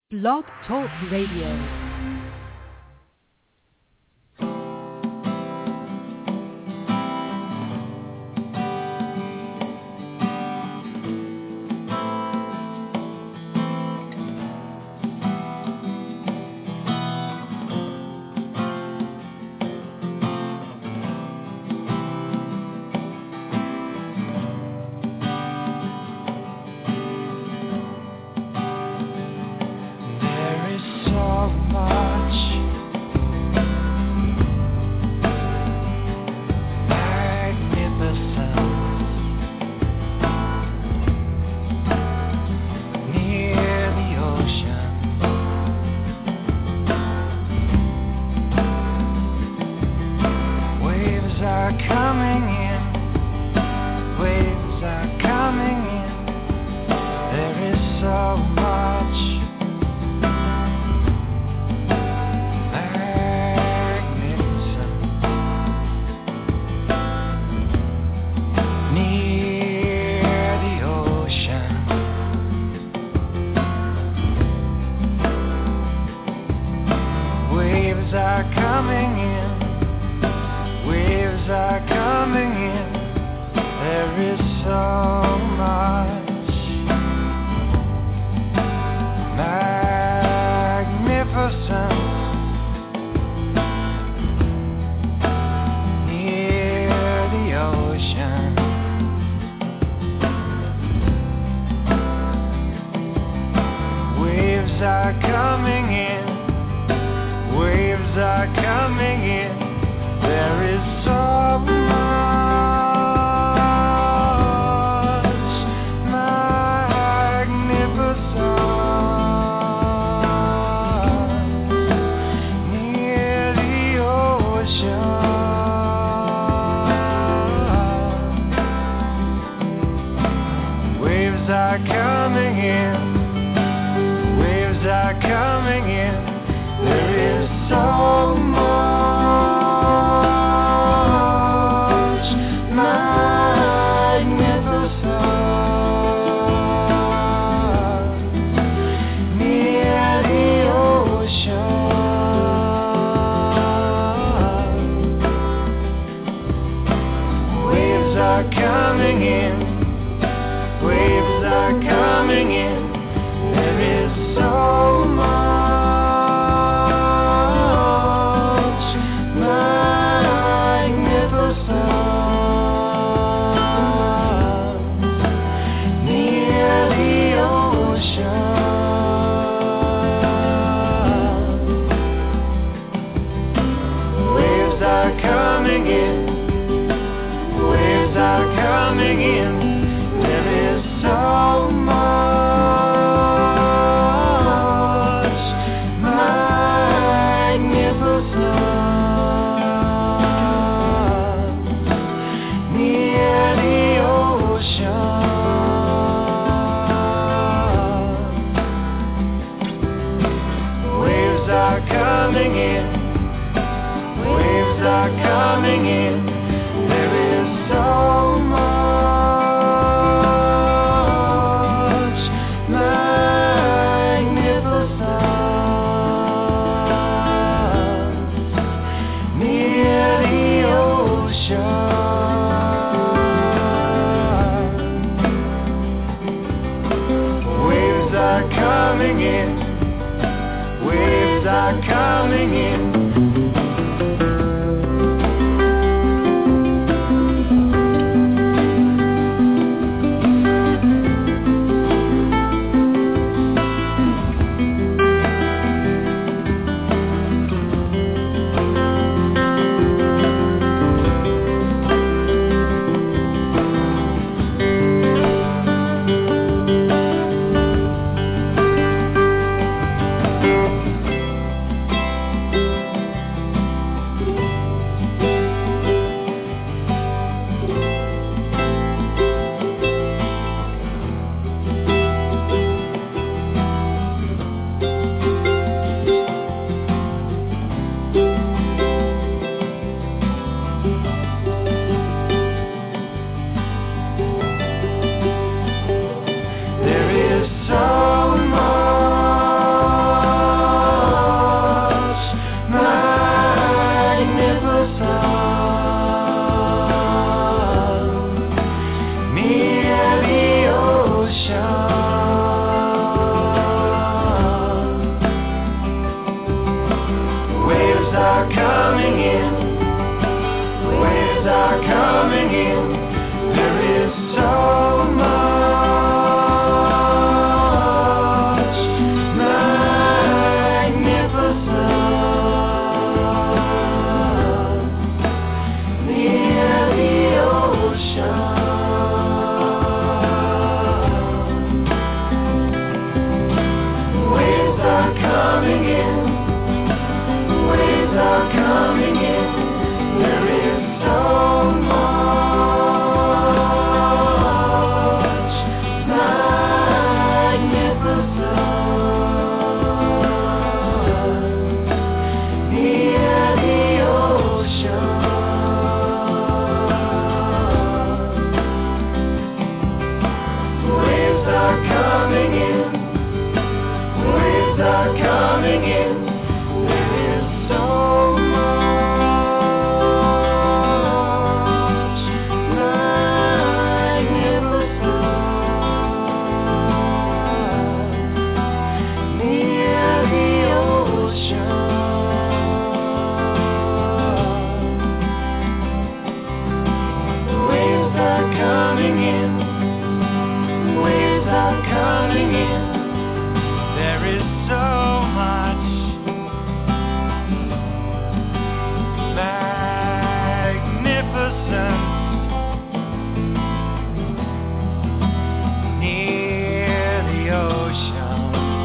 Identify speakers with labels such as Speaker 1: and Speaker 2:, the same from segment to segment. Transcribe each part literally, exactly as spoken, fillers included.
Speaker 1: Blog Talk Radio.
Speaker 2: coming in. There is so much magnificence near the ocean. Waves are coming in. Waves are coming in. There is so much magnificence near the ocean.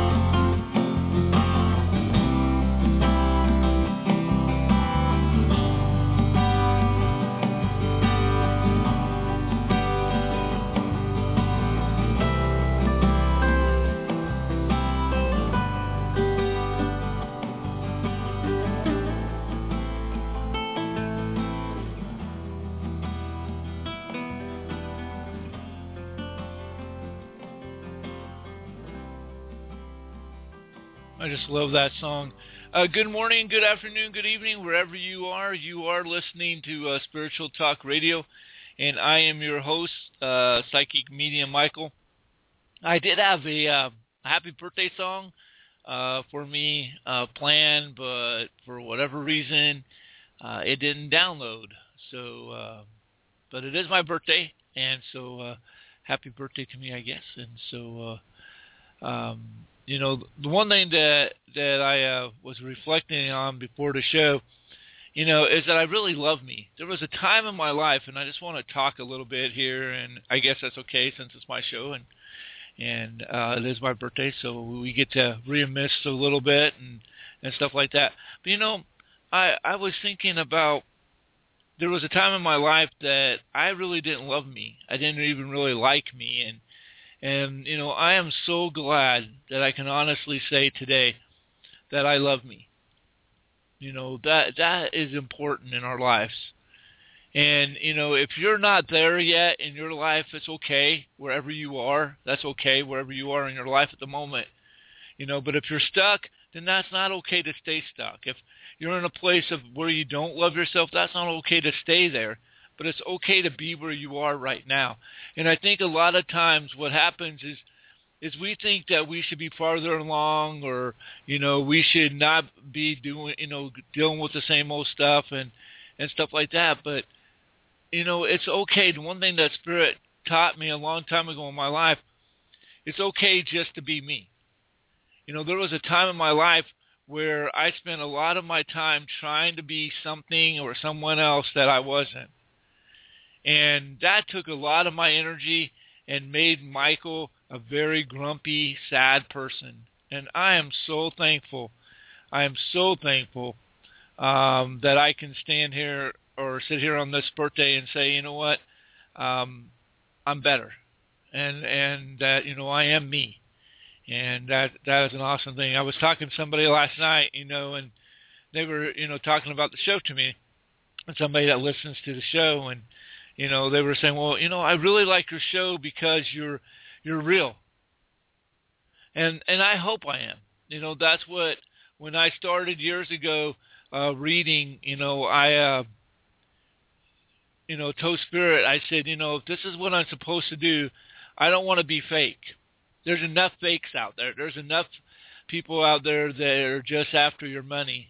Speaker 3: I just love that song. Uh, good morning, good afternoon, good evening, wherever you are. You are listening to uh, Spiritual Talk Radio, and I am your host, uh, Psychic Medium Michael. I did have a uh, happy birthday song uh, for me uh, planned, but for whatever reason, uh, it didn't download. So, uh, but it is my birthday, and so uh, happy birthday to me, I guess. And so, uh, um, you know, the one thing that that I uh, was reflecting on before the show, you know, is that I really love me. There was a time in my life, and I just want to talk a little bit here, and I guess that's okay since it's my show, and and uh, it is my birthday, so we get to reminisce a little bit and, and stuff like that. But, you know, I, I was thinking about, there was a time in my life that I really didn't love me. I didn't even really like me, and And, you know, I am so glad that I can honestly say today that I love me. You know, that that is important in our lives. And, you know, if you're not there yet in your life, it's okay wherever you are. That's okay wherever you are in your life at the moment. You know, but if you're stuck, then that's not okay to stay stuck. If you're in a place of where you don't love yourself, that's not okay to stay there. But it's okay to be where you are right now. And I think a lot of times what happens is is we think that we should be farther along, or, you know, we should not be doing, you know, dealing with the same old stuff and, and stuff like that. But, you know, it's okay. The one thing that Spirit taught me a long time ago in my life, it's okay just to be me. You know, there was a time in my life where I spent a lot of my time trying to be something or someone else that I wasn't. And that took a lot of my energy and made Michael a very grumpy, sad person. And I am so thankful. I am so thankful um, that I can stand here or sit here on this birthday and say, you know what, um, I'm better. And and that, you know, I am me. And that that is an awesome thing. I was talking to somebody last night, you know, and they were, you know, talking about the show to me. And somebody that listens to the show, and you know, they were saying, well, you know, I really like your show because you're you're real. And and I hope I am. You know, that's what, when I started years ago uh, reading, you know, I, uh, you know, told Spirit, I said, you know, if this is what I'm supposed to do, I don't want to be fake. There's enough fakes out there. There's enough people out there that are just after your money.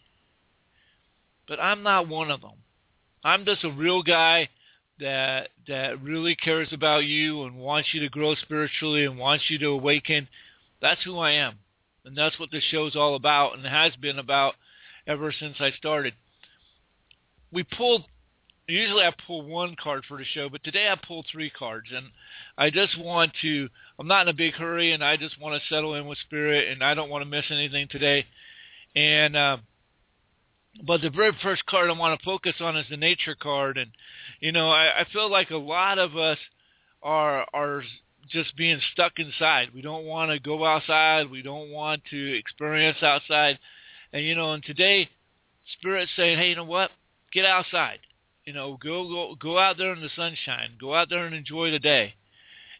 Speaker 3: But I'm not one of them. I'm just a real guy that that really cares about you and wants you to grow spiritually and wants you to awaken. That's who I am. And that's what this show's all about, and has been about ever since I started. We pulled, usually I pull one card for the show, but today I pulled three cards. And I just want to, I'm not in a big hurry, and I just want to settle in with Spirit, and I don't want to miss anything today. And, uh, But the very first card I want to focus on is the nature card. And, you know, I, I feel like a lot of us are are just being stuck inside. We don't want to go outside. We don't want to experience outside. And, you know, and today, Spirit's saying, hey, you know what? Get outside. You know, go, go, go out there in the sunshine. Go out there and enjoy the day.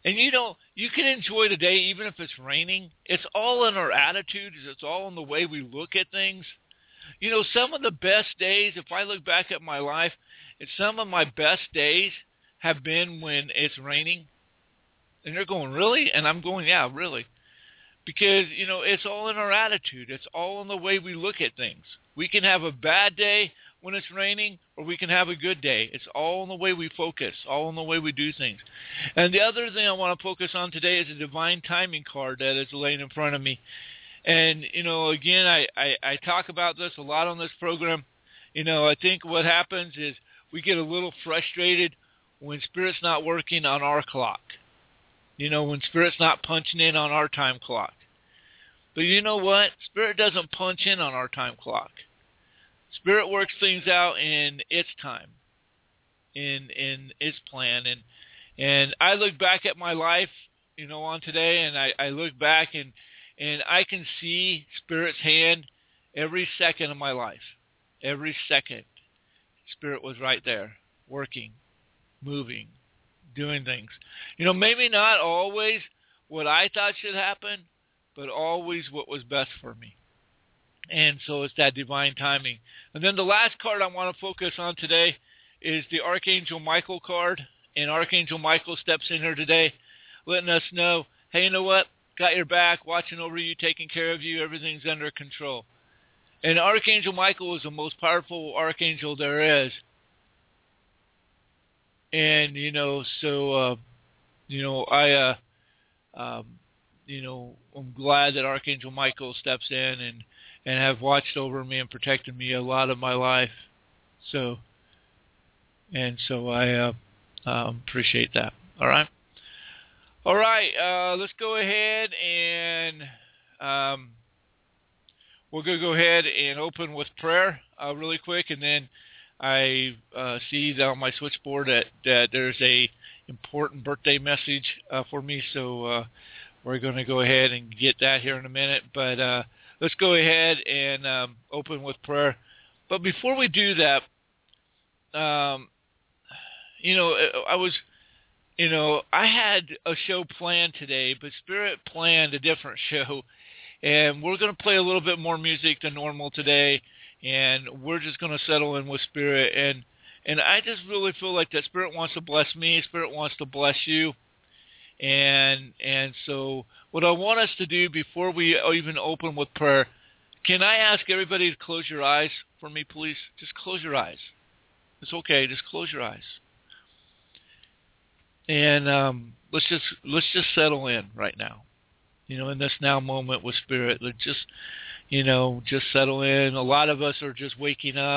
Speaker 3: And, you know, you can enjoy the day even if it's raining. It's all in our attitudes. It's all in the way we look at things. You know, some of the best days, if I look back at my life, it's some of my best days have been when it's raining. And they're going, really? And I'm going, yeah, really. Because, you know, it's all in our attitude. It's all in the way we look at things. We can have a bad day when it's raining, or we can have a good day. It's all in the way we focus, all in the way we do things. And the other thing I want to focus on today is a divine timing card that is laying in front of me. And, you know, again, I, I, I talk about this a lot on this program. You know, I think what happens is we get a little frustrated when Spirit's not working on our clock. You know, when Spirit's not punching in on our time clock. But you know what? Spirit doesn't punch in on our time clock. Spirit works things out in its time, in in its plan. And and I look back at my life, you know, on today, and I, I look back and, and I can see Spirit's hand every second of my life. Every second, Spirit was right there, working, moving, doing things. You know, maybe not always what I thought should happen, but always what was best for me. And so it's that divine timing. And then the last card I want to focus on today is the Archangel Michael card. And Archangel Michael steps in here today, letting us know, hey, you know what? Got your back, watching over you, taking care of you. Everything's under control. And Archangel Michael is the most powerful archangel there is. And, you know, so, uh, you know, I, uh, um, you know, I'm glad that Archangel Michael steps in and, and have watched over me and protected me a lot of my life. So, and so I uh, um, appreciate that. All right. All right. Uh, let's go ahead and um, we're going to go ahead and open with prayer uh, really quick, and then I uh, see that on my switchboard that, that there's a important birthday message uh, for me, so uh, we're going to go ahead and get that here in a minute. But uh, let's go ahead and um, open with prayer. But before we do that, um, you know, I was, you know, I had a show planned today, but Spirit planned a different show, and we're going to play a little bit more music than normal today. And we're just going to settle in with Spirit. And and I just really feel like that Spirit wants to bless me. Spirit wants to bless you. And and so what I want us to do before we even open with prayer, can I ask everybody to close your eyes for me, please? Just close your eyes. It's okay. Just close your eyes. And um, let's just let's just settle in right now. You know, in this now moment with Spirit. Let's just... You know, just settle in. A lot of us are just waking up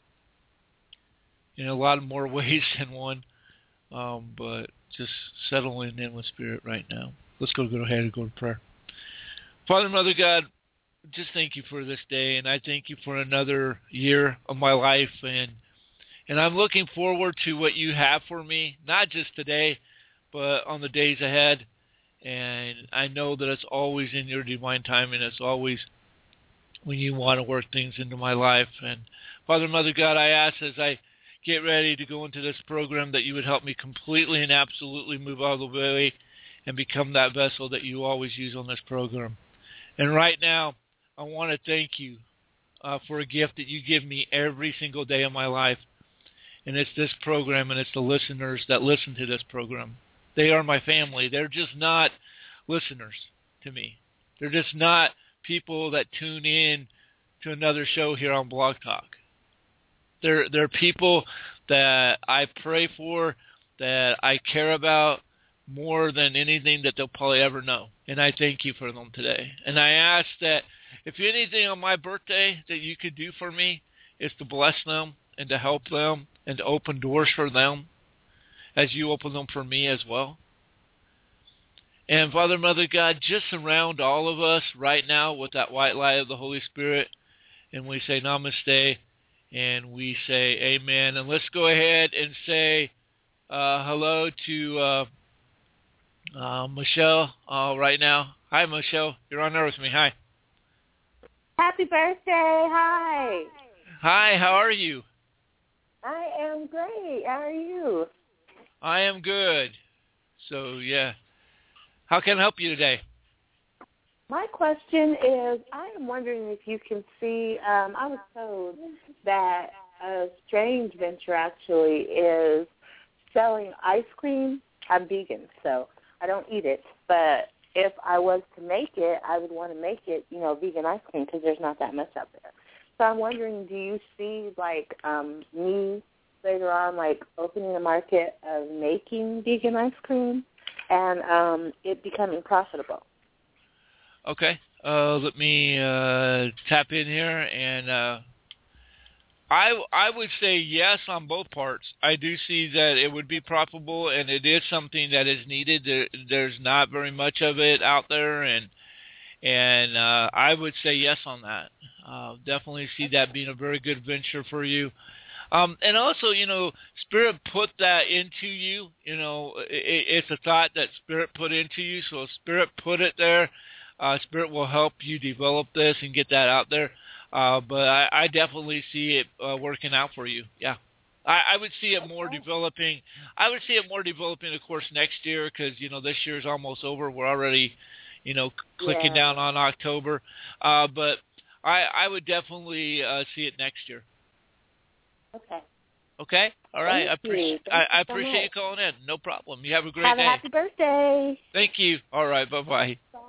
Speaker 3: in a lot of more ways than one. Um, but just settling in with Spirit right now. Let's go, go ahead and go to prayer. Father, Mother God, just thank you for this day, and I thank you for another year of my life. And and I'm looking forward to what you have for me, not just today, but on the days ahead. And I know that it's always in your divine timing. It's always when you want to work things into my life. And Father, Mother God, I ask as I get ready to go into this program that you would help me completely and absolutely move out of the way and become that vessel that you always use on this program. And right now, I want to thank you uh, for a gift that you give me every single day of my life. And it's this program, and it's the listeners that listen to this program. They are my family. They're just not listeners to me. They're just not people that tune in to another show here on Blog Talk. They're, they're people that I pray for, that I care about more than anything that they'll probably ever know. And I thank you for them today. And I ask that if anything on my birthday that you could do for me is to bless them and to help them and to open doors for them as you open them for me as well. And Father, Mother God, just surround all of us right now with that white light of the Holy Spirit. And we say namaste, and we say amen. And let's go ahead and say uh, hello to uh, uh, Michelle uh, right now. Hi, Michelle. You're on there with me. Hi.
Speaker 4: Happy birthday. Hi.
Speaker 3: Hi, how are you?
Speaker 4: I am great. How are you?
Speaker 3: I am good. So, yeah. How can I help you today?
Speaker 4: My question is, I am wondering if you can see, um, I was told that a strange venture actually is selling ice cream. I'm vegan, so I don't eat it. But if I was to make it, I would want to make it, you know, vegan ice cream because there's not that much out there. So I'm wondering, do you see, like, um, me later on, like, opening a market of making vegan ice cream and um, it becoming profitable?
Speaker 3: Okay. Uh, let me uh, tap in here, and uh, I I would say yes on both parts. I do see that it would be profitable, and it is something that is needed. There, there's not very much of it out there, and and uh, I would say yes on that. Uh, definitely see that being a very good venture for you. Um, and also, you know, Spirit put that into you. You know, it, it's a thought that Spirit put into you, so Spirit put it there. Uh, Spirit will help you develop this and get that out there. Uh, but I, I definitely see it uh, working out for you. Yeah. I, I would see it more developing. I would see it more developing, of course, next year because, you know, this year is almost over. We're already, you know, clicking
Speaker 4: yeah.
Speaker 3: down on October. Uh, but I, I would definitely uh, see it next year.
Speaker 4: Okay.
Speaker 3: Okay? All right.
Speaker 4: Thank
Speaker 3: I, appreciate,
Speaker 4: you.
Speaker 3: I, I
Speaker 4: so
Speaker 3: appreciate
Speaker 4: much.
Speaker 3: you calling in. No problem. You have a great
Speaker 4: have
Speaker 3: day.
Speaker 4: Have a happy birthday.
Speaker 3: Thank you. All right. Bye-bye.
Speaker 4: Bye.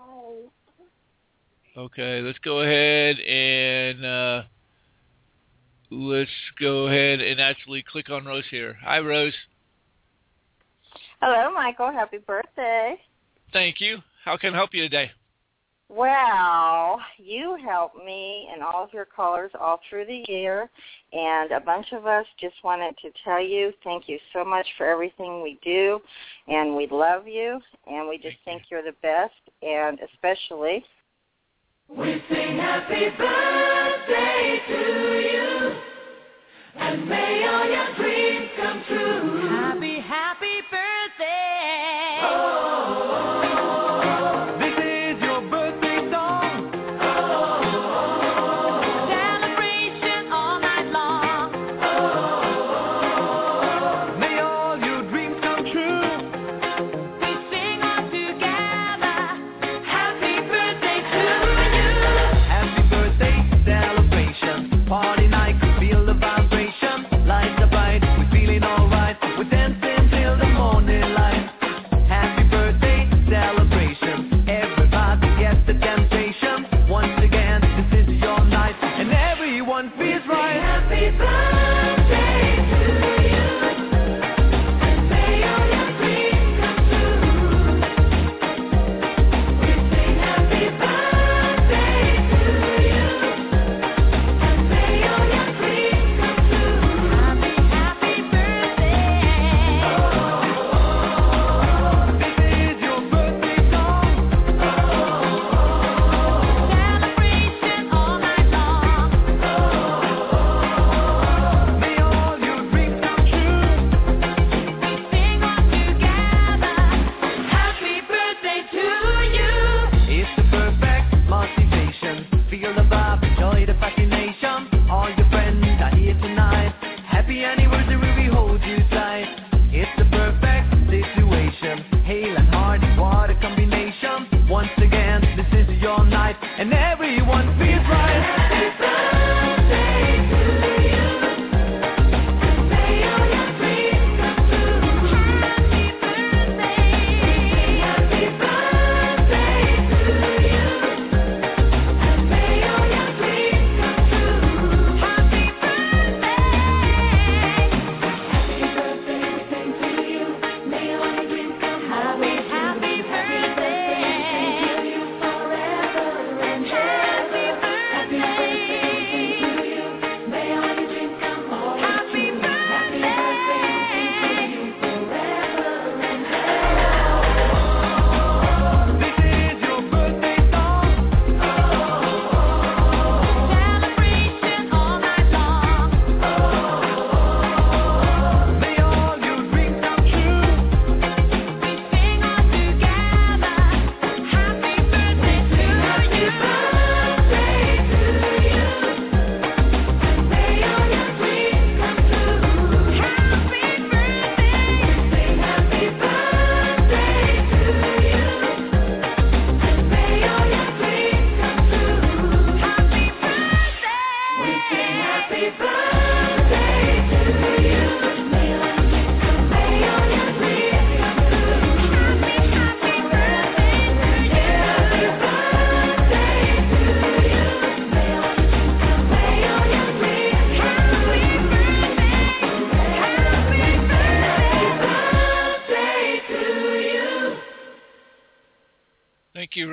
Speaker 3: Okay, let's go ahead and uh, let's go ahead and actually click on Rose here. Hi, Rose.
Speaker 5: Hello, Michael. Happy birthday.
Speaker 3: Thank you. How can I help you today?
Speaker 5: Well, you helped me and all of your callers all through the year, and a bunch of us just wanted to tell you thank you so much for everything we do, and we love you, and we just think you're the best, and especially...
Speaker 2: We sing happy birthday to you, and may all your dreams come true.
Speaker 1: Happy, happy birthday.
Speaker 2: Oh, this is your birthday song. Oh,
Speaker 1: Celebration all night long.
Speaker 2: Oh, may all your dreams come true.
Speaker 1: We sing all together. Happy birthday to you.
Speaker 2: Happy birthday celebration, party night, feel the vibration, lights are bright, we're feeling alright, we're dancing.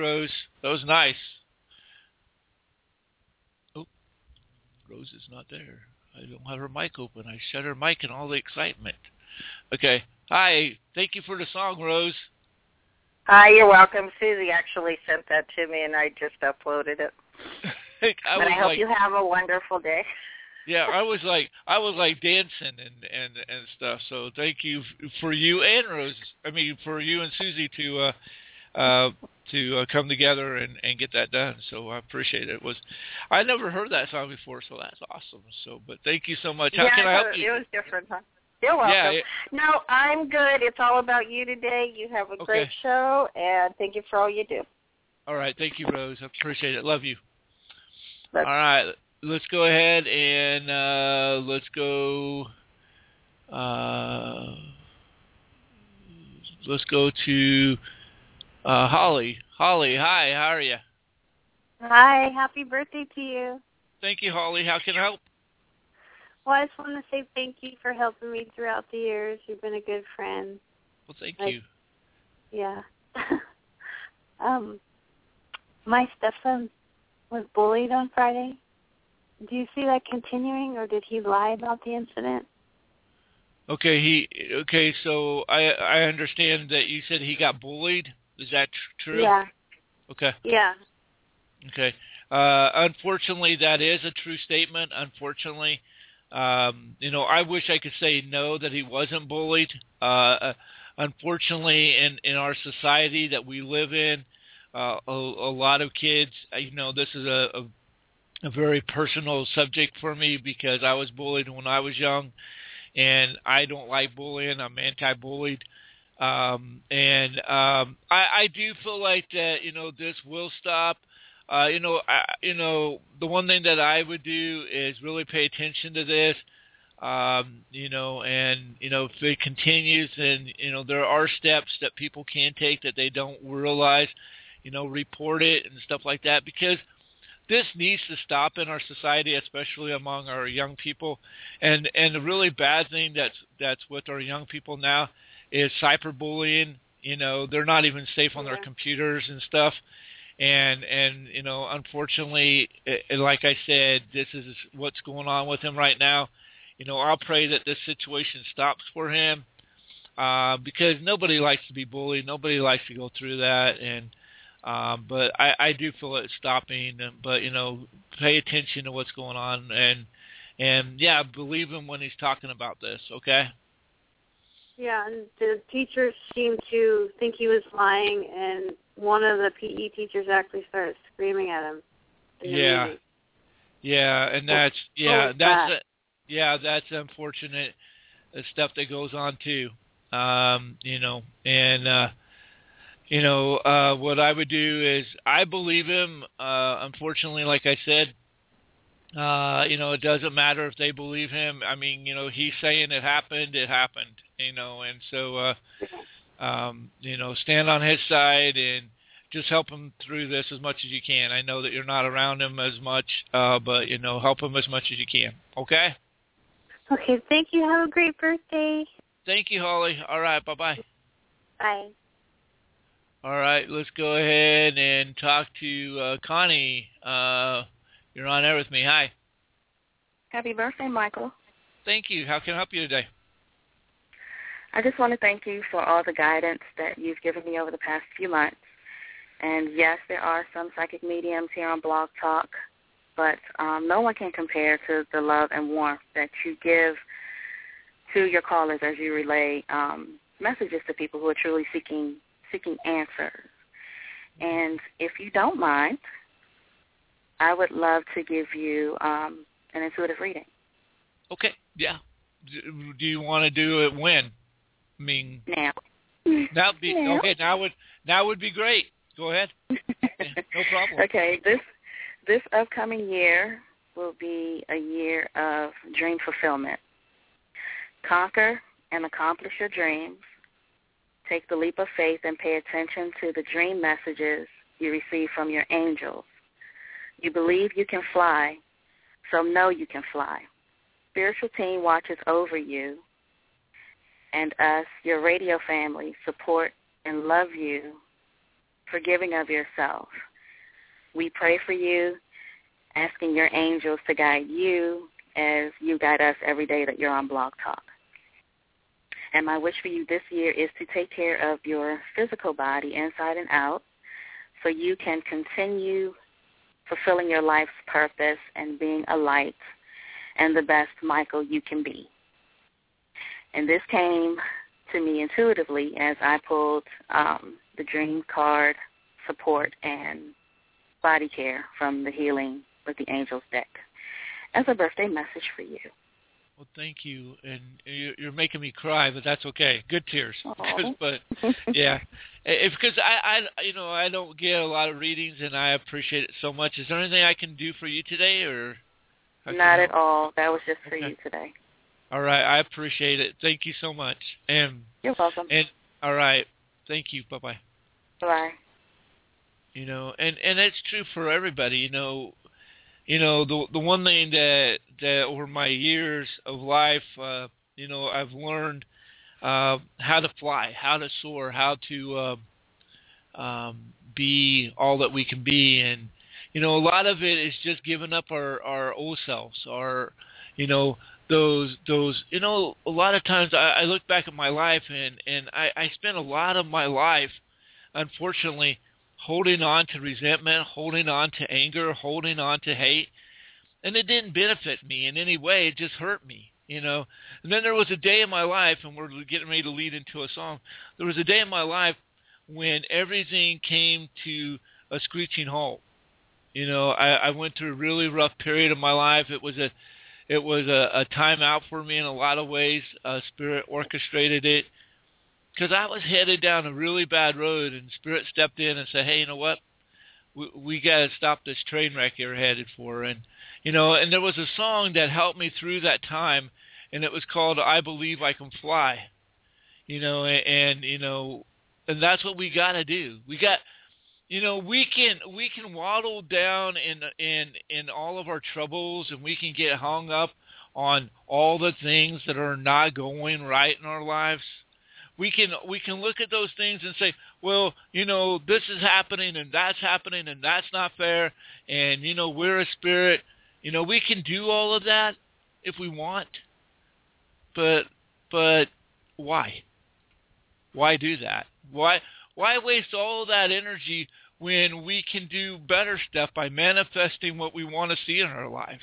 Speaker 3: Rose. That was nice. Oh, Rose is not there. I don't have her mic open. I shut her mic in all the excitement. Okay. Hi. Thank you for the song, Rose.
Speaker 5: Hi, you're welcome. Susie actually sent that to me, and I just uploaded it.
Speaker 3: I
Speaker 5: but I hope
Speaker 3: like,
Speaker 5: you have a wonderful day.
Speaker 3: Yeah, I was like I was like dancing and, and, and stuff. So thank you for you and Rose. I mean, for you and Susie to uh, uh, to uh, come together and, and get that done. So I appreciate it. It was I never heard that song before, so that's awesome. So, but thank you so much. How
Speaker 5: yeah,
Speaker 3: can I help
Speaker 5: it,
Speaker 3: you?
Speaker 5: It was different, huh? You're welcome.
Speaker 3: Yeah, it,
Speaker 5: no, I'm good. It's all about you today. You have a
Speaker 3: okay.
Speaker 5: great show, and thank you for all you do.
Speaker 3: All right, thank you, Rose. I appreciate it. Love you.
Speaker 5: That's
Speaker 3: all right. Let's go ahead and uh, let's go. Uh, let's go to uh, Holly. Holly, hi. How are you?
Speaker 6: Hi. Happy birthday to you.
Speaker 3: Thank you, Holly. How can I help?
Speaker 6: Well, I just want to say thank you for helping me throughout the years. You've been a good friend.
Speaker 3: Well, thank
Speaker 6: I,
Speaker 3: you.
Speaker 6: Yeah. um, my stepson was bullied on Friday. Do you see that continuing, or did he lie about the incident?
Speaker 3: Okay, he okay. So I I understand that you said he got bullied. Is that tr- true?
Speaker 6: Yeah.
Speaker 3: Okay.
Speaker 6: Yeah.
Speaker 3: Okay. Uh, unfortunately, that is a true statement. Unfortunately, um, you know, I wish I could say no, that he wasn't bullied. Uh, unfortunately, in in our society that we live in, uh, a, a lot of kids. You know, this is a, a a very personal subject for me because I was bullied when I was young, and I don't like bullying. I'm anti-bullied. Um, and um, I, I do feel like that, you know, this will stop. Uh, you know, I, you know, the one thing that I would do is really pay attention to this. Um, you know, and, you know, if it continues, then, you know, there are steps that people can take that they don't realize, you know, report it and stuff like that, because this needs to stop in our society, especially among our young people. And and the really bad thing that's that's with our young people now is cyberbullying. You know, they're not even safe on their computers and stuff. And and you know, unfortunately, it, like I said, this is what's going on with him right now. You know, I'll pray that this situation stops for him, uh, because nobody likes to be bullied. Nobody likes to go through that. And Um, but I, I do feel it stopping. But, you know, pay attention to what's going on. And, and yeah, believe him when he's talking about this, okay?
Speaker 6: Yeah, and the teachers seemed to think he was lying, and one of the P E teachers actually started screaming at him. In the
Speaker 3: Yeah.
Speaker 6: meeting.
Speaker 3: Yeah, and that's, yeah,
Speaker 6: oh,
Speaker 3: that's,
Speaker 6: that?
Speaker 3: a, yeah, that's unfortunate stuff that goes on too. Um, you know, and, uh, You know, uh, what I would do is I believe him. Uh, unfortunately, like I said, uh, you know, it doesn't matter if they believe him. I mean, you know, he's saying it happened, it happened, you know, and so, uh, um, you know, stand on his side and just help him through this as much as you can. I know that you're not around him as much, uh, but, you know, help him as much as you can. Okay?
Speaker 6: Okay, thank you. Have a great birthday.
Speaker 3: Thank you, Holly. All right, bye-bye.
Speaker 6: Bye.
Speaker 3: All right, let's go ahead and talk to uh, Connie. Uh, you're on air with me. Hi.
Speaker 7: Happy birthday, Michael.
Speaker 3: Thank you. How can I help you today?
Speaker 7: I just want to thank you for all the guidance that you've given me over the past few months. And, yes, there are some psychic mediums here on Blog Talk, but um, no one can compare to the love and warmth that you give to your callers as you relay um, messages to people who are truly seeking seeking answers. And if you don't mind, I would love to give you um, an intuitive reading.
Speaker 3: Okay, yeah. Do you want to do it when? I mean,
Speaker 7: now.
Speaker 3: That would be
Speaker 7: now.
Speaker 3: okay. Now would now would be great. Go ahead. Yeah, no problem.
Speaker 7: Okay, this this upcoming year will be a year of dream fulfillment. Conquer and accomplish your dreams. Take the leap of faith and pay attention to the dream messages you receive from your angels. You believe you can fly, so know you can fly. Spiritual team watches over you, and us, your radio family, support and love you forgiving of yourself. We pray for you, asking your angels to guide you as you guide us every day that you're on Blog Talk. And my wish for you this year is to take care of your physical body inside and out so you can continue fulfilling your life's purpose and being a light and the best Michael you can be. And this came to me intuitively as I pulled um, the Dream card, support, and body care from the Healing with the Angels deck as a birthday message for you.
Speaker 3: Well, thank you, and you're making me cry, but that's okay. Good tears, but yeah, it's because I, I, you know, I don't get a lot of readings, and I appreciate it so much. Is there anything I can do for you today, or
Speaker 7: not at all? That was just for okay. you today.
Speaker 3: All right, I appreciate it. Thank you so much, and
Speaker 7: you're welcome.
Speaker 3: And all right, thank you. Bye bye.
Speaker 7: Bye.
Speaker 3: You know, and and it's true for everybody. You know. You know, the the one thing that, that over my years of life, uh, you know, I've learned uh, how to fly, how to soar, how to uh, um, be all that we can be. And, you know, a lot of it is just giving up our, our old selves, our, you know, those, those, you know, a lot of times I, I look back at my life and, and I, I spent a lot of my life, unfortunately, holding on to resentment, holding on to anger, holding on to hate. And it didn't benefit me in any way. It just hurt me, you know. And then there was a day in my life, and we're getting ready to lead into a song. There was a day in my life when everything came to a screeching halt. You know, I, I went through a really rough period of my life. It was a it was a, a time out for me in a lot of ways. Uh, Spirit orchestrated it. Because I was headed down a really bad road, and Spirit stepped in and said, hey, you know what? We, we got to stop this train wreck you're headed for. And, you know, and there was a song that helped me through that time, and it was called I Believe I Can Fly. You know, and, and you know, and that's what we got to do. We got, you know, we can we can waddle down in, in, in all of our troubles, and we can get hung up on all the things that are not going right in our lives. We can we can look at those things and say, well, you know, this is happening and that's happening and that's not fair, and, you know, we're a spirit. You know, we can do all of that if we want, but but why? Why do that? Why why waste all of that energy when we can do better stuff by manifesting what we want to see in our lives?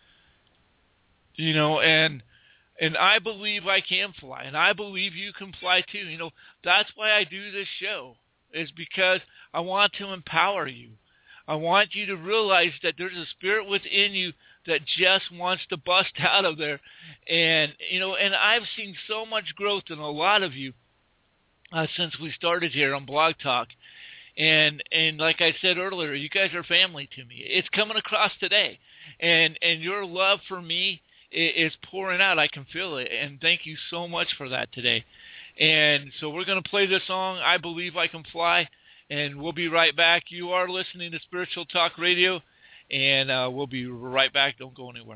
Speaker 3: You know, and... And I believe I can fly, and I believe you can fly too. You know, that's why I do this show, is because I want to empower you. I want you to realize that there's a spirit within you that just wants to bust out of there. And, you know, and I've seen so much growth in a lot of you uh, since we started here on Blog Talk. And, and like I said earlier, you guys are family to me. It's coming across today. And, and your love for me is pouring out. I can feel it, and thank you so much for that today. And so we're going to play this song, I Believe I Can Fly, and we'll be right back. You are listening to Spiritual Talk Radio, and uh, we'll be right back. Don't go anywhere.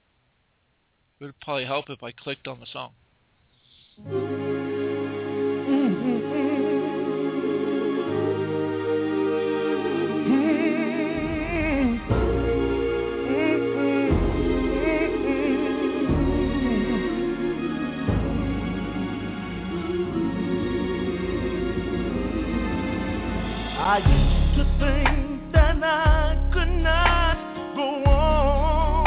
Speaker 3: It would probably help if I clicked on the song.
Speaker 2: I used to think that I could not go on,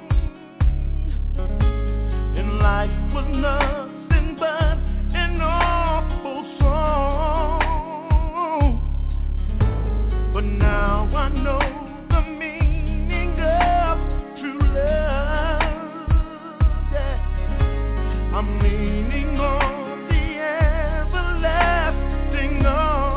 Speaker 2: and life was nothing but an awful song. But now I know the meaning of true love. Yeah. I'm leaning on the everlasting arms.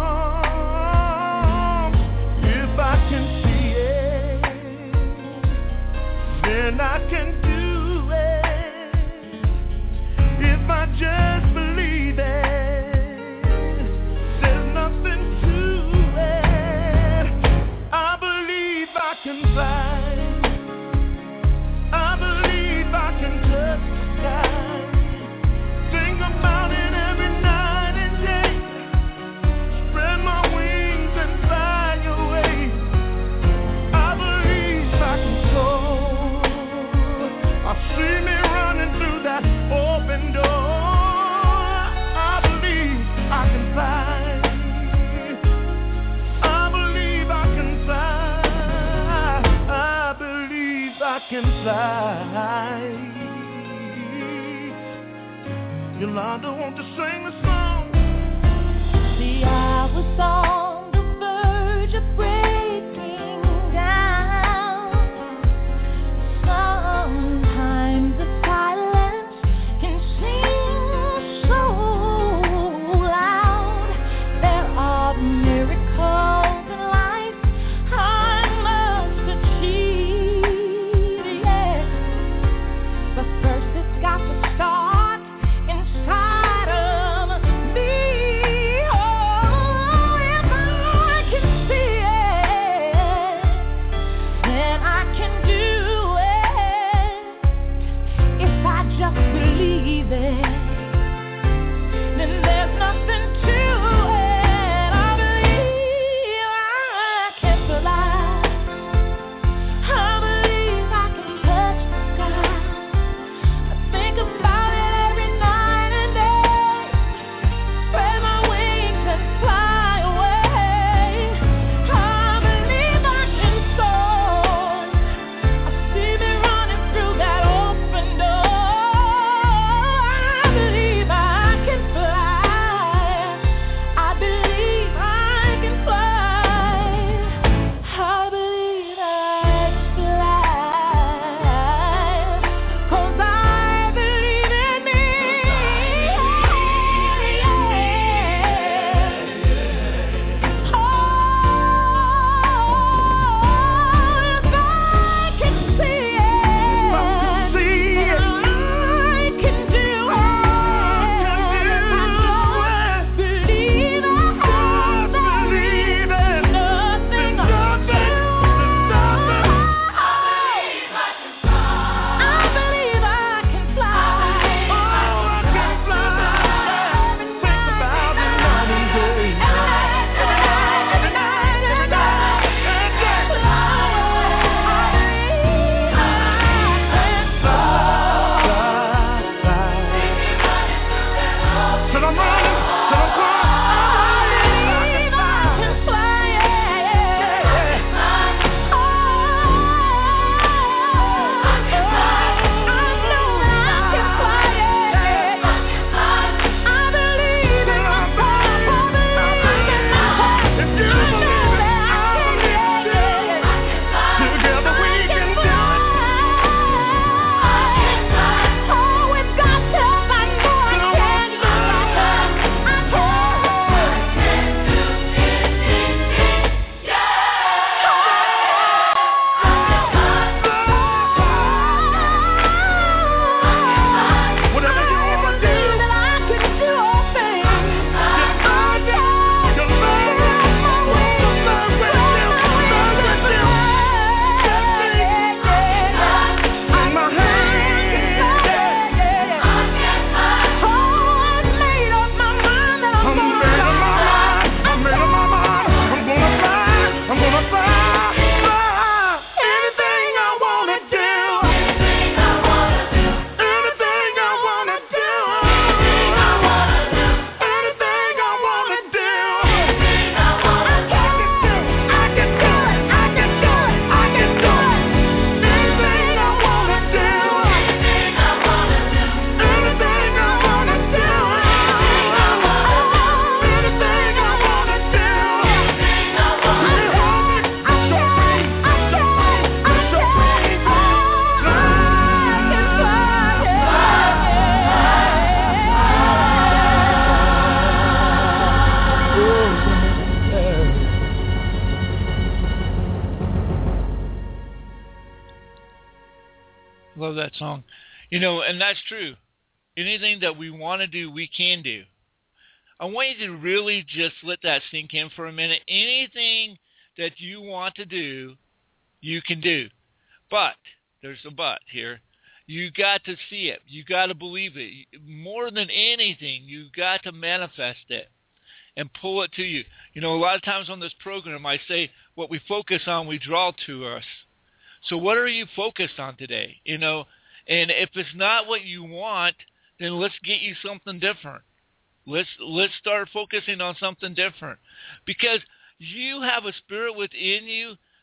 Speaker 2: And I can do it if I just believe it. There's nothing to it. I believe I can fly. I believe I can touch the sky. Think about it every night and day. Spread my wings and I can fly. Yolanda, won't you sing the song?
Speaker 1: See, I was on the verge of breaking down. Sometimes the silence can seem so loud. There are miracles in life I must achieve, yes. But first it's got to start inside of me. Oh, if I can see it, then I can do it. If I just believe it, then there's nothing to it. I believe I can fly. I believe I can touch the sky. I think about it every night and day. Spread my wings and fly away. I believe I can soar. I see me running through that open door. I believe I can fly. I believe I can fly. I believe I can fly. 'Cause I believe in me. Oh, if I can see it,
Speaker 2: See it.
Speaker 1: I can do it. If I just believe I have
Speaker 2: Believe it.
Speaker 1: nothing
Speaker 2: There's nothing.
Speaker 1: I believe I can fly.
Speaker 2: Oh, I can fly. Think about it night and day. Every night, every night, every day. Till I'm running, till I'm together we can do it. Whatever you wanna do, in my I'm made up my mind. I'm made up my mind. I'm gonna fly. I'm gonna fly. Fly. Anything I wanna do. Anything I wanna do. Anything I wanna do. Anything I wanna do. I can do it. I can do it. I can do it. Anything I wanna do. Anything I wanna do. Anything I wanna do. Anything I wanna do.
Speaker 3: Love that song. You know, and that's true. Anything that we want to do, we can do. I want you to really just let that sink in for a minute. Anything that you want to do, you can do. But, there's a but here. You got to see it. You got to believe it. More than anything, you got to manifest it and pull it to you. You know, a lot of times on this program, I say what we focus on, we draw to us. So what are you focused on today? You know, and if it's not what you want, then let's get you something different. Let's let's start focusing on something different, because you have a spirit within you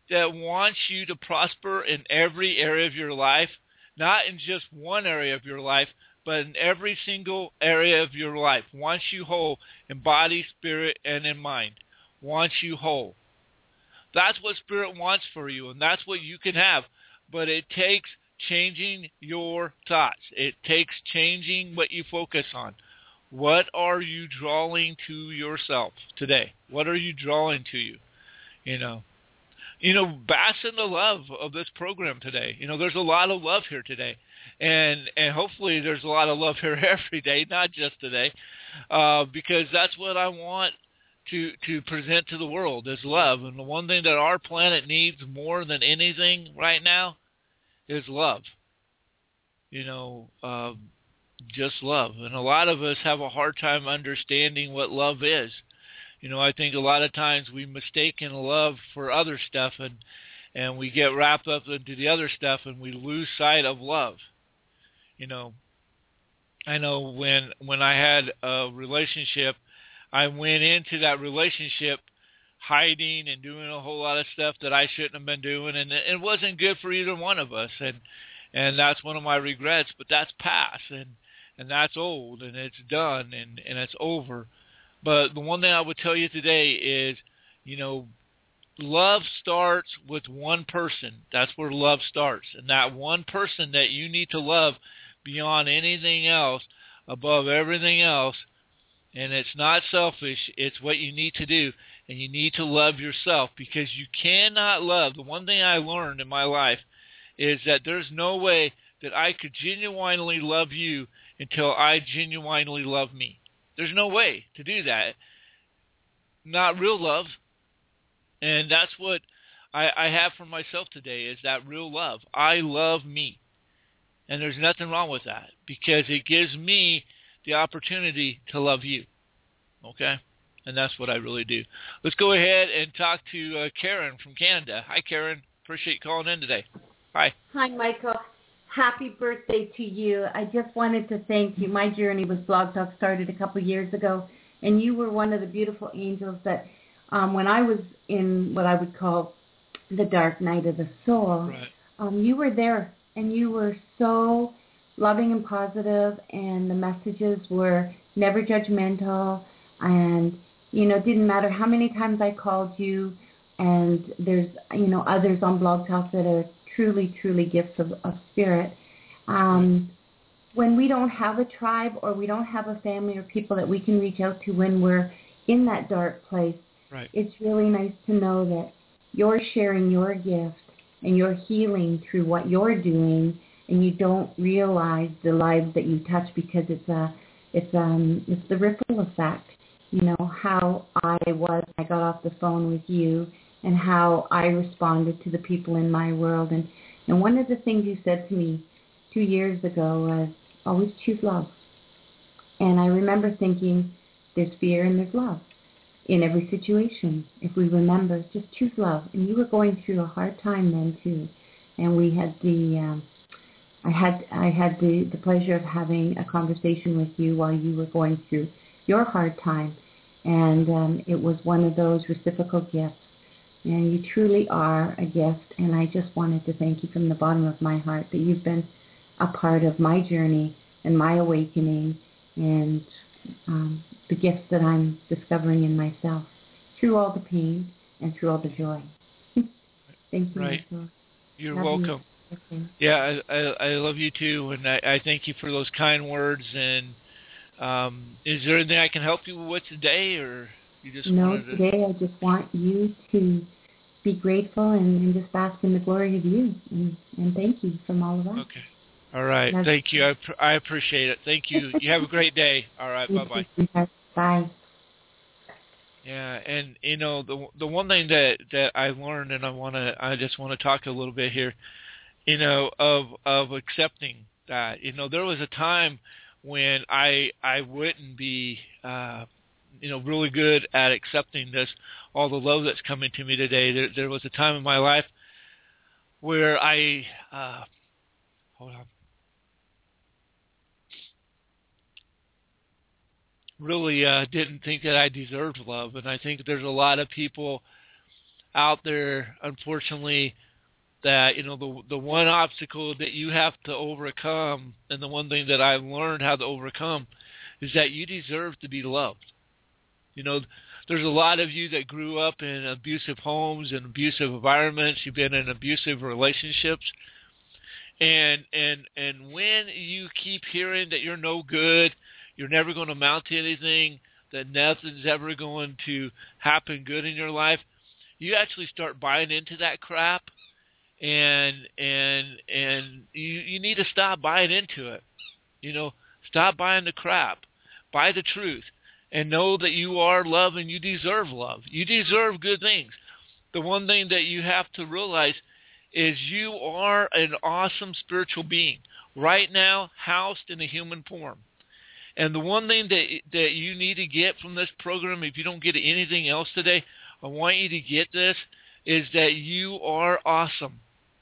Speaker 3: that wants you to prosper in every area of your life, not in just one area of your life, but in every single area of your life. Wants you whole in body, spirit, and in mind. Wants you whole. That's what Spirit wants for you, and that's what you can have. But it takes changing your thoughts. It takes changing what you focus on. What are you drawing to yourself today? What are you drawing to you? You know, you know, bask in the love of this program today. You know, there's a lot of love here today. And and hopefully there's a lot of love here every day, not just today, uh, because that's what I want to to present to the world is love. And the one thing that our planet needs more than anything right now is love. You know, uh, just love. And a lot of us have a hard time understanding what love is. You know, I think a lot of times we mistaken love for other stuff, and and we get wrapped up into the other stuff, and we lose sight of love. You know, I know when when I had a relationship, I went into that relationship hiding and doing a whole lot of stuff that I shouldn't have been doing, and it wasn't good for either one of us. And and that's one of my regrets. But that's past, and and that's old, and it's done, and and it's over. But the one thing I would tell you today is, you know, love starts with one person. That's where love starts. And that one person that you need to love beyond anything else, above everything else, and it's not selfish, it's what you need to do. And you need to love yourself, because you cannot love. The one thing I learned in my life is that there's no way that I could genuinely love you until I genuinely love me. There's no way to do that. Not real love. And that's what I, I have for myself today, is that real love. I love me. And there's nothing wrong with that, because it gives me the opportunity to love you. Okay? And that's what I really do. Let's go ahead and talk to uh, Karen from Canada. Hi, Karen. Appreciate you calling in today. Hi.
Speaker 8: Hi, Michael. Happy birthday to you. I just wanted to thank you. My journey with Blog Talk started a couple of years ago, and you were one of the beautiful angels that um, when I was in what I would call the dark night of the soul,
Speaker 3: Right.
Speaker 8: um, you were there, and you were so loving and positive, and the messages were never judgmental, and, you know, it didn't matter how many times I called you, and there's, you know, others on Blog Talk that are truly, truly gifts of, of spirit. Um, when we don't have a tribe, or we don't have a family or people that we can reach out to when we're in that dark place,
Speaker 3: right.
Speaker 8: It's really nice to know that you're sharing your gift and you're healing through what you're doing, and you don't realize the lives that you touch, because it's a, it's um, it's the ripple effect. You know, how I was, I got off the phone with you, and how I responded to the people in my world. And, and one of the things you said to me two years ago was, always choose love. And I remember thinking, there's fear and there's love in every situation. If we remember, just choose love. And you were going through a hard time then too. And we had the, um, I had I had the, the pleasure of having a conversation with you while you were going through your hard time. And um, it was one of those reciprocal gifts. And you truly are a gift, and I just wanted to thank you from the bottom of my heart that you've been a part of my journey and my awakening, and um, the gifts that I'm discovering in myself through all the pain and through all the joy. Thank you.
Speaker 3: Right.
Speaker 8: Michael.
Speaker 3: You're
Speaker 8: Love
Speaker 3: welcome.
Speaker 8: You. Okay.
Speaker 3: Yeah, I, I, I love you too, and I, I thank you for those kind words. And um, is there anything I can help you with today, or you just
Speaker 8: no,
Speaker 3: wanted to...
Speaker 8: today I just want you to be grateful and, and just bask in the glory of you. And, and thank you from all of us.
Speaker 3: Okay. All right.
Speaker 8: Love
Speaker 3: Thank you. I, pr- I appreciate it. Thank you. You have a great day. All right.
Speaker 8: you.
Speaker 3: Bye-bye.
Speaker 8: Bye.
Speaker 3: Yeah, and you know the the one thing that, that I learned, and I want to I just want to talk a little bit here, you know, of of accepting that. You know, there was a time when I I wouldn't be uh, you know really good at accepting this, all the love that's coming to me today. There there was a time in my life where I uh, hold on. really uh, didn't think that I deserved love. And I think there's a lot of people out there, unfortunately, that, you know, the the one obstacle that you have to overcome, and the one thing that I've learned how to overcome, is that you deserve to be loved. You know, there's a lot of you that grew up in abusive homes and abusive environments. You've been in abusive relationships. And and and when you keep hearing that you're no good, you're never going to amount to anything, that nothing's ever going to happen good in your life, you actually start buying into that crap. And and and you you need to stop buying into it. You know, stop buying the crap. Buy the truth. And know that you are loved and you deserve love. You deserve good things. The one thing that you have to realize is you are an awesome spiritual being, right now housed in a human form. And the one thing that that you need to get from this program, if you don't get anything else today, I want you to get this, is that you are awesome.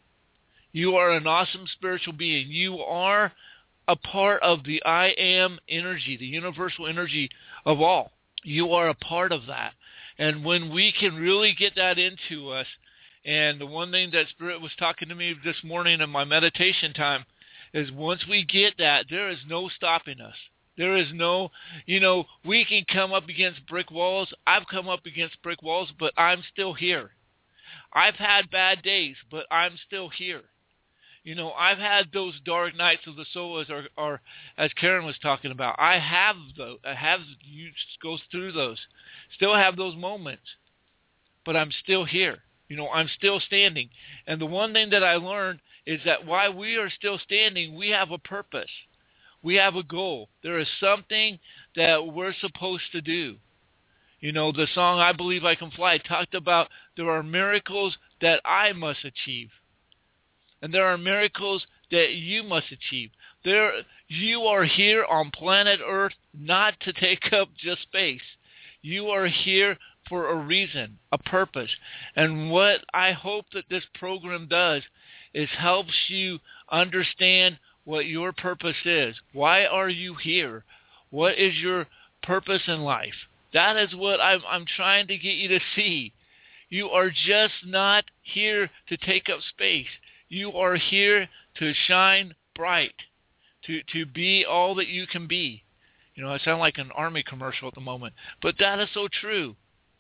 Speaker 3: You are an awesome spiritual being. You are a part of the I am energy, the universal energy of all. You are a part of that. And when we can really get that into us, and the one thing that Spirit was talking to me this morning in my meditation time is once we get that, there is no stopping us. There is no, you know, we can come up against brick walls. I've come up against brick walls, but I'm still here. I've had bad days, but I'm still here. You know, I've had those dark nights of the soul, as, or, or as Karen was talking about. I have those. I have you go through those. Still have those moments, but I'm still here. You know, I'm still standing. And the one thing that I learned is that while we are still standing, we have a purpose. We have a goal. There is something that we're supposed to do. You know, the song I Believe I Can Fly talked about there are miracles that I must achieve. And there are miracles that you must achieve. There, you are here on planet Earth not to take up just space. You are here for a reason, a purpose. And what I hope that this program does is helps you understand what your purpose is. Why are you here? What is your purpose in life? That is what I'm, I'm trying to get you to see. You are just not here to take up space. You are here to shine bright, to, to be all that you can be. You know, I sound like an Army commercial at the moment, but that is so true.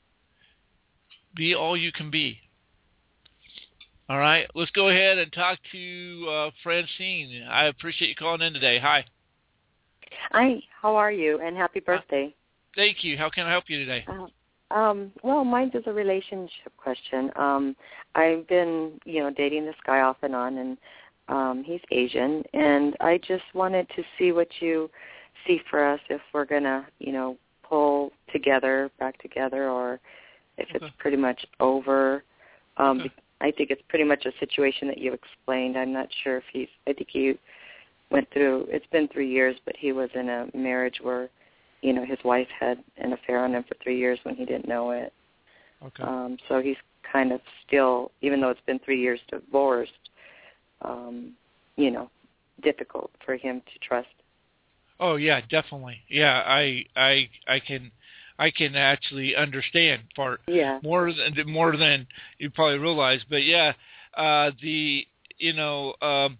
Speaker 3: Be all you can be. All right, let's go ahead and talk to uh, Francine. I appreciate you calling in today. Hi.
Speaker 9: Hi, how are you? And happy birthday.
Speaker 3: Uh, thank you. How can I help you today?
Speaker 9: Uh, um, well, mine is a relationship question. Um, I've been, you know, dating this guy off and on, and um, he's Asian, and I just wanted to see what you see for us, if we're going to, you know, pull together, back together, or if okay. it's pretty much over. Um, okay. I think it's pretty much a situation that you explained. I'm not sure if he's, I think he went through, it's been three years, but he was in a marriage where, you know, his wife had an affair on him for three years when he didn't know it.
Speaker 3: Okay.
Speaker 9: Um, so he's kind of still, even though it's been three years divorced, um, you know, difficult for him to trust.
Speaker 3: Oh yeah, definitely. Yeah, I I I can I can actually understand part
Speaker 9: yeah.
Speaker 3: more than more than you probably realize. But yeah, uh, the you know um,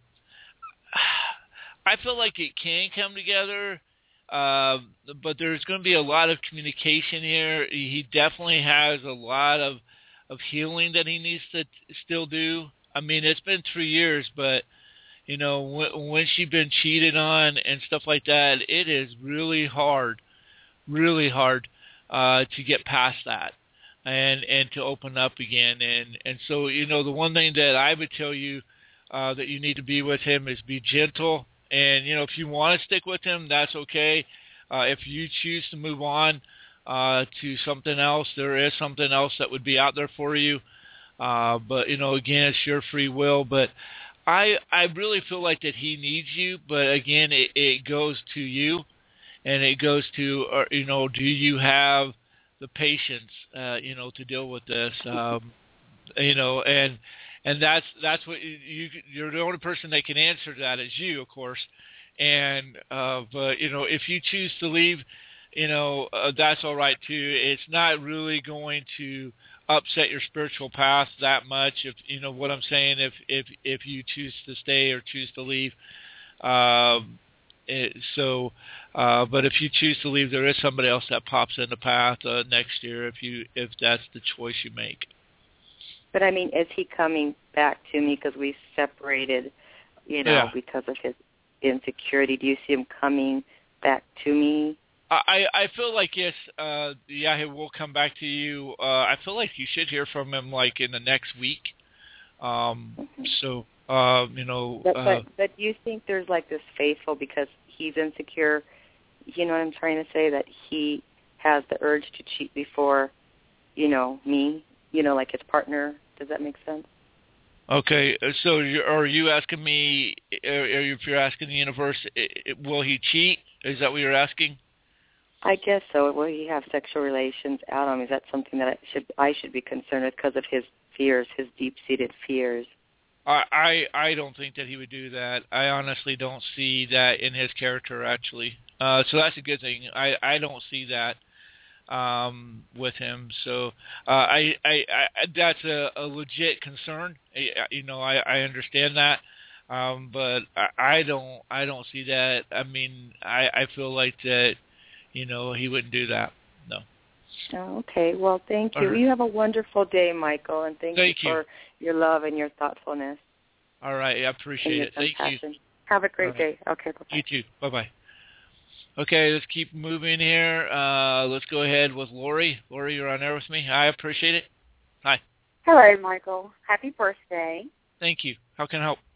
Speaker 3: I feel like it can come together. Uh, but there's going to be a lot of communication here. He definitely has a lot of, of healing that he needs to still do. I mean, it's been three years, but, you know, when, when she's been cheated on and stuff like that, it is really hard, really hard uh, to get past that and, and to open up again. And, and so, you know, the one thing that I would tell you uh, that you need to be with him is be gentle. And, you know, if you want to stick with him, that's okay. Uh, if you choose to move on uh, to something else, there is something else that would be out there for you. Uh, but, you know, again, it's your free will. But I I really feel like that he needs you. But, again, it, it goes to you. And it goes to, uh, you know, do you have the patience, uh, you know, to deal with this? Um, you know, and... And that's that's what you you're the only person that can answer that is you, of course. And uh, but you know, if you choose to leave, you know, uh, that's all right too. It's not really going to upset your spiritual path that much. If you know what I'm saying, if if if you choose to stay or choose to leave. Um, it, so, uh, but if you choose to leave, there is somebody else that pops in the path uh, next year. If you if that's the choice you make.
Speaker 9: But I mean, is he coming back to me because we separated, you know,
Speaker 3: Yeah.
Speaker 9: because of his insecurity? Do you see him coming back to me?
Speaker 3: I, I feel like, yes, uh, yeah, he will come back to you. Uh, I feel like you should hear from him, like, in the next week. Um,
Speaker 9: Mm-hmm.
Speaker 3: So, uh, you know.
Speaker 9: But,
Speaker 3: uh,
Speaker 9: but, but do you think there's, like, this faithful because he's insecure, you know what I'm trying to say, that he has the urge to cheat before, you know, me, you know, like his partner? Does that make sense?
Speaker 3: Okay, so you're, are you asking me, or if you're asking the universe, will he cheat? Is that what you're asking?
Speaker 9: I guess so. Will he have sexual relations out on me? Is that something that I should I should be concerned with because of his fears, his deep-seated fears?
Speaker 3: I, I I don't think that he would do that. I honestly don't see that in his character, actually. Uh, so that's a good thing. I, I don't see that um, with him. So uh, I, I, I that's a, a legit concern. I, you know, I, I understand that, um, but I, I don't I don't see that. I mean, I, I feel like that. You know, he wouldn't do that. No.
Speaker 9: Oh, okay. Well, thank you.
Speaker 3: Right.
Speaker 9: You have a wonderful day, Michael, and thank,
Speaker 3: Thank
Speaker 9: you
Speaker 3: you.
Speaker 9: for your love and your thoughtfulness.
Speaker 3: All right. I
Speaker 9: And
Speaker 3: appreciate
Speaker 9: your
Speaker 3: it. Thank
Speaker 9: compassion.
Speaker 3: you.
Speaker 9: Have a great
Speaker 3: All right.
Speaker 9: day. Okay, bye-bye.
Speaker 3: You too. Bye-bye. Okay, let's keep moving here. Uh, let's go ahead with Lori. Lori, you're on air with me. I appreciate it. Hi.
Speaker 10: Hello, Michael. Happy birthday.
Speaker 3: Thank you. How can I help?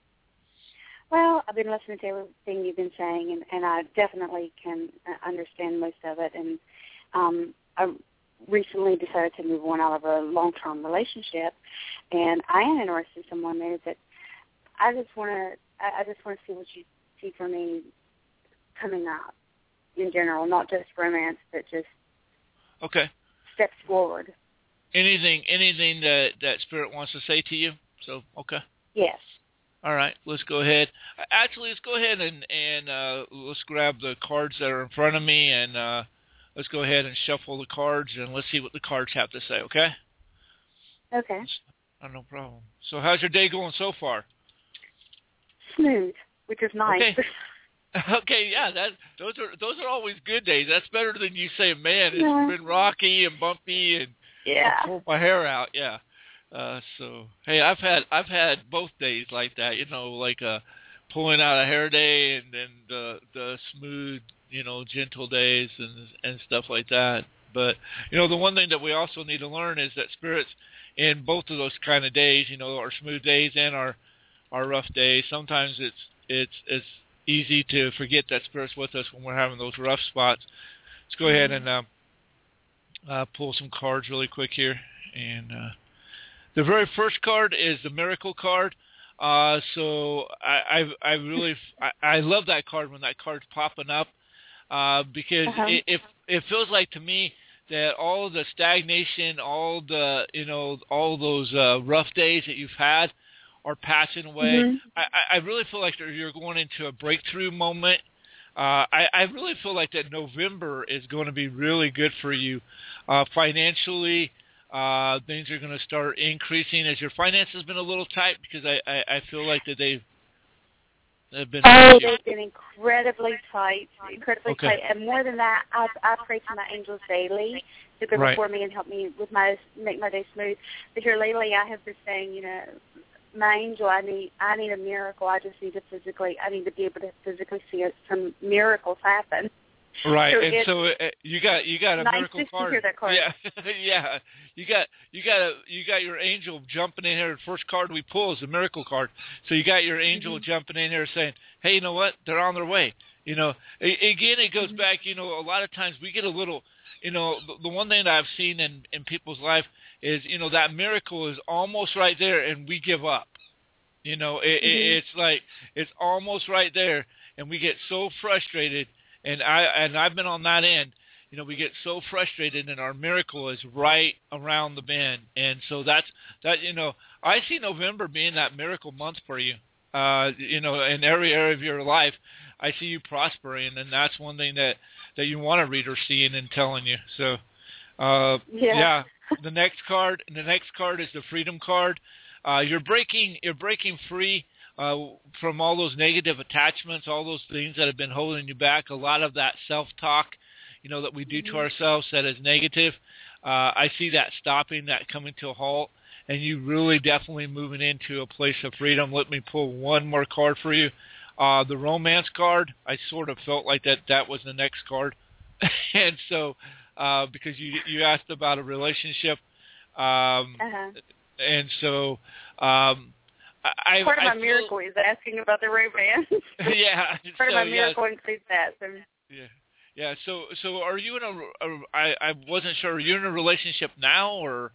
Speaker 10: Well, I've been listening to everything you've been saying, and, and I definitely can uh, understand most of it. And um, I recently decided to move on out of a long-term relationship, and I am interested in someone there that I just want to. I, I just want to see what you see for me coming up in general, not just romance, but just
Speaker 3: Okay.
Speaker 10: steps forward.
Speaker 3: Anything anything that, that Spirit wants to say to you? So, okay.
Speaker 10: Yes.
Speaker 3: All right, let's go ahead. Actually, let's go ahead and, and uh, let's grab the cards that are in front of me, and uh, let's go ahead and shuffle the cards, and let's see what the cards have to say, okay?
Speaker 10: Okay.
Speaker 3: Oh, no problem. So how's your day going so far?
Speaker 10: Smooth, which is nice.
Speaker 3: Okay. Okay, yeah, that those are those are always good days. That's better than you say, man, it's
Speaker 10: Yeah.
Speaker 3: been rocky and bumpy and
Speaker 10: Yeah.
Speaker 3: I pulled my hair out. Yeah. Uh, so hey, I've had I've had both days like that. You know, like uh, pulling out a hair day and then the the smooth, you know, gentle days and and stuff like that. But you know, the one thing that we also need to learn is that spirits in both of those kind of days, you know, our smooth days and our our rough days. Sometimes it's it's it's easy to forget that Spirit's with us when we're having those rough spots. Let's go ahead and uh, uh, pull some cards really quick here. And uh, the very first card is the Miracle card. Uh, so I, I, I really I, I love that card when that card's popping up uh, because
Speaker 10: Uh-huh.
Speaker 3: it, it it feels like to me that all the stagnation, all the you know all those uh, rough days that you've had are passing away.
Speaker 10: Mhm.
Speaker 3: I, I really feel like you're going into a breakthrough moment. Uh, I, I really feel like that November is going to be really good for you. Uh, financially, uh, things are going to start increasing as your finances have been a little tight because I, I, I feel like that they've, they've been...
Speaker 10: Oh, they've been incredibly tight, incredibly
Speaker 3: Okay.
Speaker 10: tight. And more than that, I, I pray to my angels daily to go
Speaker 3: Right.
Speaker 10: before me and help me with my make my day smooth. But here lately, I have been saying, you know, my angel, I need I need a miracle. I just need to physically, I need to be able to physically see it, some miracles happen.
Speaker 3: Right,
Speaker 10: So
Speaker 3: and
Speaker 10: it's
Speaker 3: so uh, you got you got a
Speaker 10: nice
Speaker 3: miracle
Speaker 10: just to
Speaker 3: card.
Speaker 10: hear that card.
Speaker 3: Yeah, yeah. You got you got a you got your angel jumping in here. The first card we pull is the miracle card. So you got your angel
Speaker 10: Mm-hmm.
Speaker 3: jumping in here saying, "Hey, you know what? They're on their way." You know, a- again, it goes
Speaker 10: Mm-hmm.
Speaker 3: back. You know, a lot of times we get a little. You know, the, the one thing that I've seen in in people's life is, you know, that miracle is almost right there, and we give up. You know, it,
Speaker 10: Mm-hmm.
Speaker 3: it, it's like it's almost right there, and we get so frustrated. And I and I've been on that end. You know, we get so frustrated, and our miracle is right around the bend. And so that's that. You know, I see November being that miracle month for you. Uh, you know, in every area of your life, I see you prospering, and that's one thing that that you want a reader seeing and telling you. So, uh,
Speaker 10: Yeah.
Speaker 3: yeah. the next card, the next card is the Freedom card. Uh, you're breaking, you're breaking free uh, from all those negative attachments, all those things that have been holding you back. A lot of that self-talk, you know, that we do to ourselves that is negative. Uh, I see that stopping, that coming to a halt, and you really definitely moving into a place of freedom. Let me pull one more card for you. Uh, the Romance card, I sort of felt like that that was the next card. and so, uh, because you you asked about a relationship, um, uh-huh. and so um, I
Speaker 10: part of my
Speaker 3: I feel,
Speaker 10: miracle is asking about the romance.
Speaker 3: yeah,
Speaker 10: part
Speaker 3: so,
Speaker 10: of my miracle
Speaker 3: yes.
Speaker 10: includes that. So.
Speaker 3: Yeah, yeah. So, so are you in a? a I, I wasn't sure. Are you in a relationship now, or?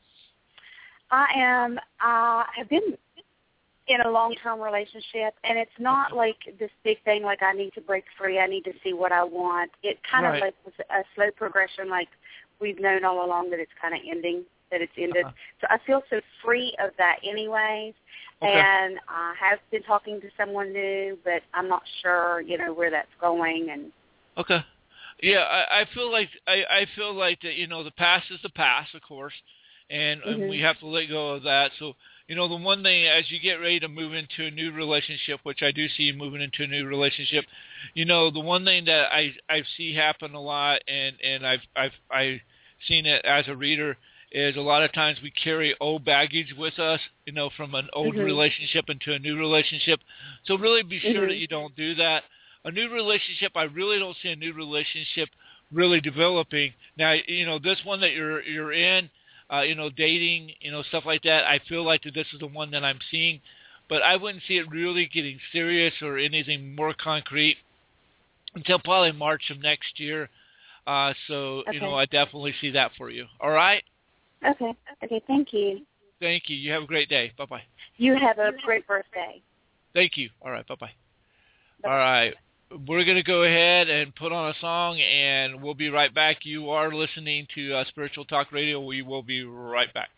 Speaker 10: I am. I have been in a long-term relationship, and it's not like this big thing like I need to break free, I need to see what I want. It kind
Speaker 3: right.
Speaker 10: of like was a slow progression, like we've known all along that it's kind of ending, that it's ended. Uh-huh. So I feel so free of that anyways, okay. and I have been talking to someone new, but I'm not sure, you know, where that's going. And
Speaker 3: Okay. Yeah, I, I feel like I, I feel like that, you know, the past is the past, of course, and, mm-hmm. and we have to let go of that. So, you know, the one thing as you get ready to move into a new relationship, which I do see you moving into a new relationship, you know, the one thing that I I see happen a lot, and and I've I've I've seen it as a reader, is a lot of times we carry old baggage with us, you know, from an old mm-hmm. relationship into a new relationship. So really be sure mm-hmm. that you don't do that. A new relationship, I really don't see a new relationship really developing. Now, you know, this one that you're you're in, uh, you know, dating, you know, stuff like that, I feel like that this is the one that I'm seeing. But I wouldn't see it really getting serious or anything more concrete until probably March of next year. Uh, so, okay. you know, I definitely see that for you. All right?
Speaker 10: Okay. Okay, thank you.
Speaker 3: Thank you. You have a great day. Bye-bye.
Speaker 10: You have a great birthday.
Speaker 3: Thank you. All right, bye-bye. Bye-bye. All right. We're going to go ahead and put on a song, and we'll be right back. You are listening to uh, Spiritual Talk Radio. We will be right back.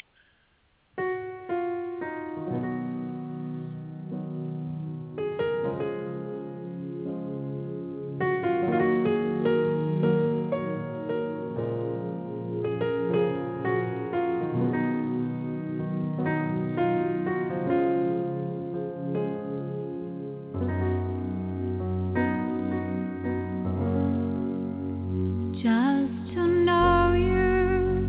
Speaker 1: Just to know you,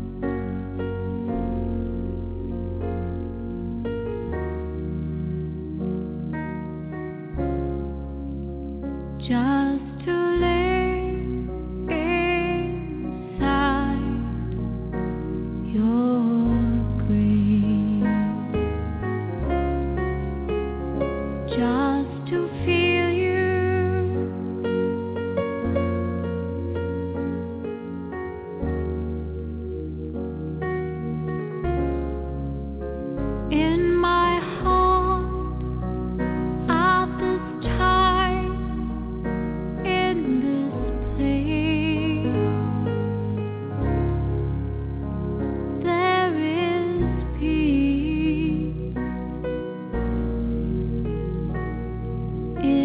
Speaker 1: just to live inside your grace, just to feel you, in my heart at this time, in this place, there is peace.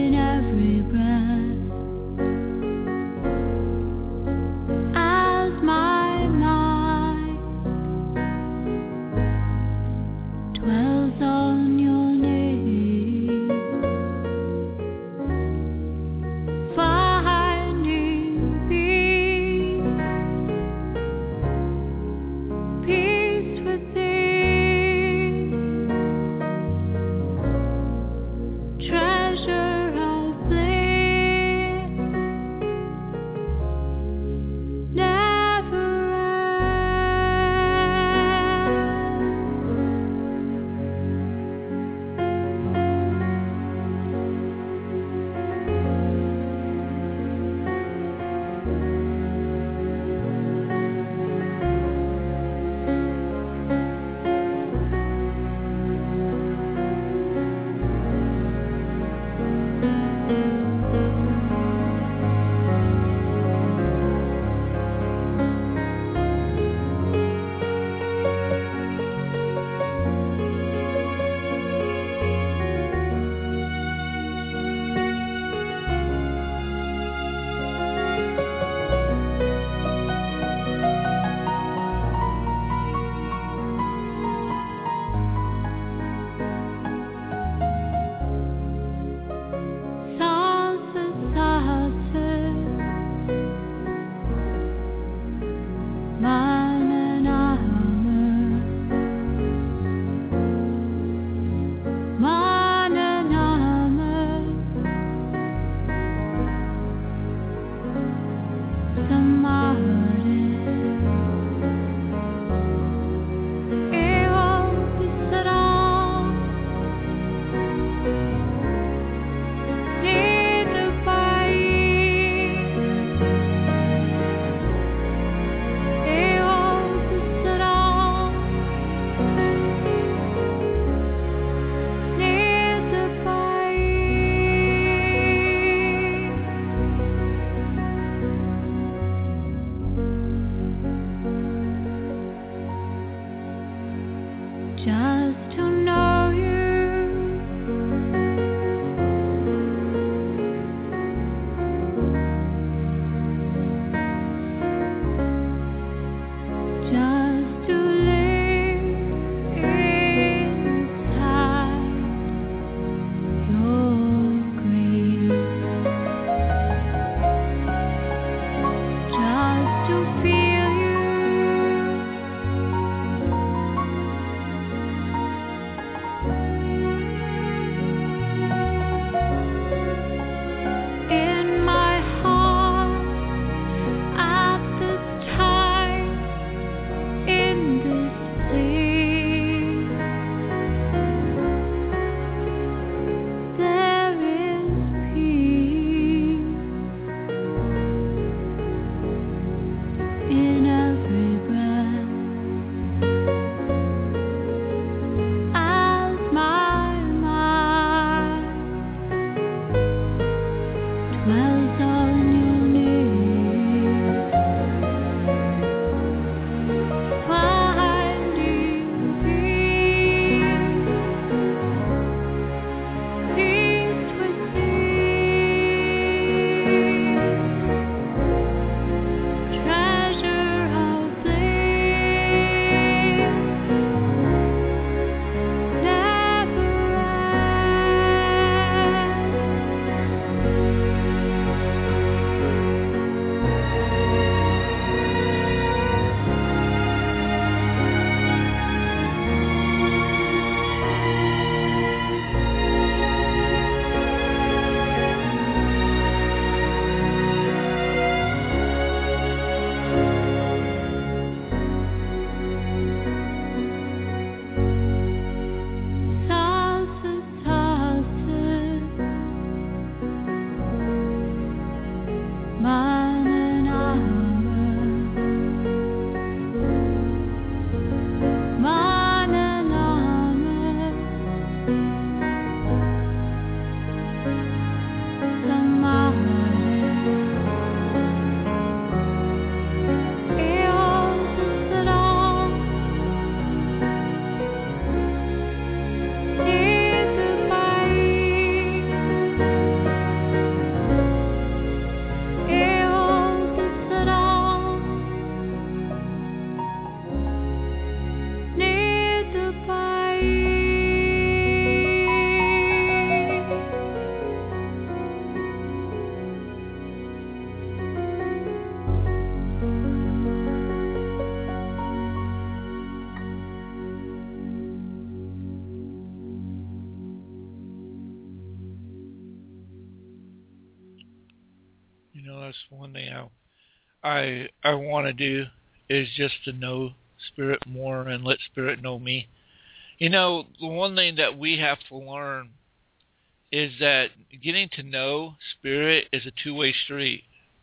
Speaker 3: You know, that's one thing I I, I want to do is just to know Spirit more and let Spirit know me. You know, the one thing that we have to learn is that getting to know Spirit is a two-way street.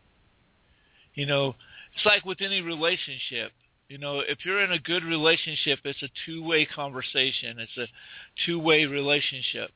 Speaker 3: You know, it's like with any relationship. You know, if you're in a good relationship, it's a two-way conversation. It's a two-way relationship.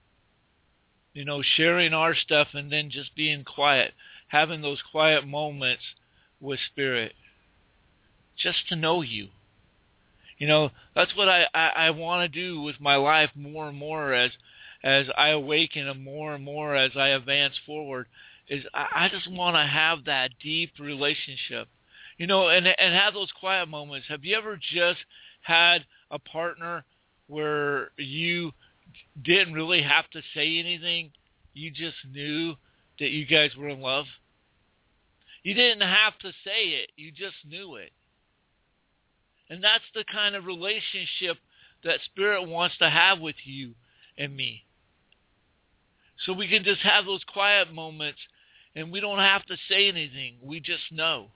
Speaker 3: You know, sharing our stuff and then just being quiet, having those quiet moments with Spirit, just to know you. You know, that's what I, I, I want to do with my life more and more as as I awaken and more and more as I advance forward, is I, I just want to have that deep relationship. You know, and and have those quiet moments. Have you ever just had a partner where you didn't really have to say anything? You just knew that you guys were in love? You didn't have to say it. You just knew it. And that's the kind of relationship that Spirit wants to have with you and me. So we can just have those quiet moments and we don't have to say anything. We just know.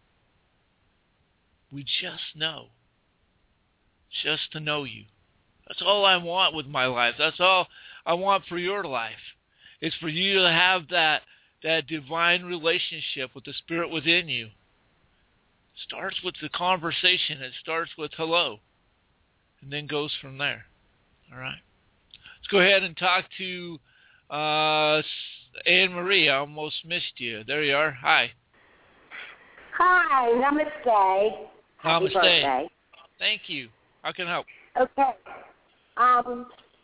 Speaker 3: We just know. Just to know you. That's all I want with my life. That's all I want for your life. It's for you to have that that divine relationship with the Spirit within you. It starts with the conversation. It starts with hello. And then goes from there. All right. Let's go ahead and talk to uh, Anne Marie. I almost missed you. There you are. Hi.
Speaker 11: Hi. Namaste. Happy
Speaker 3: Namaste.
Speaker 11: birthday.
Speaker 3: Thank you. How can I help?
Speaker 11: Okay. Um,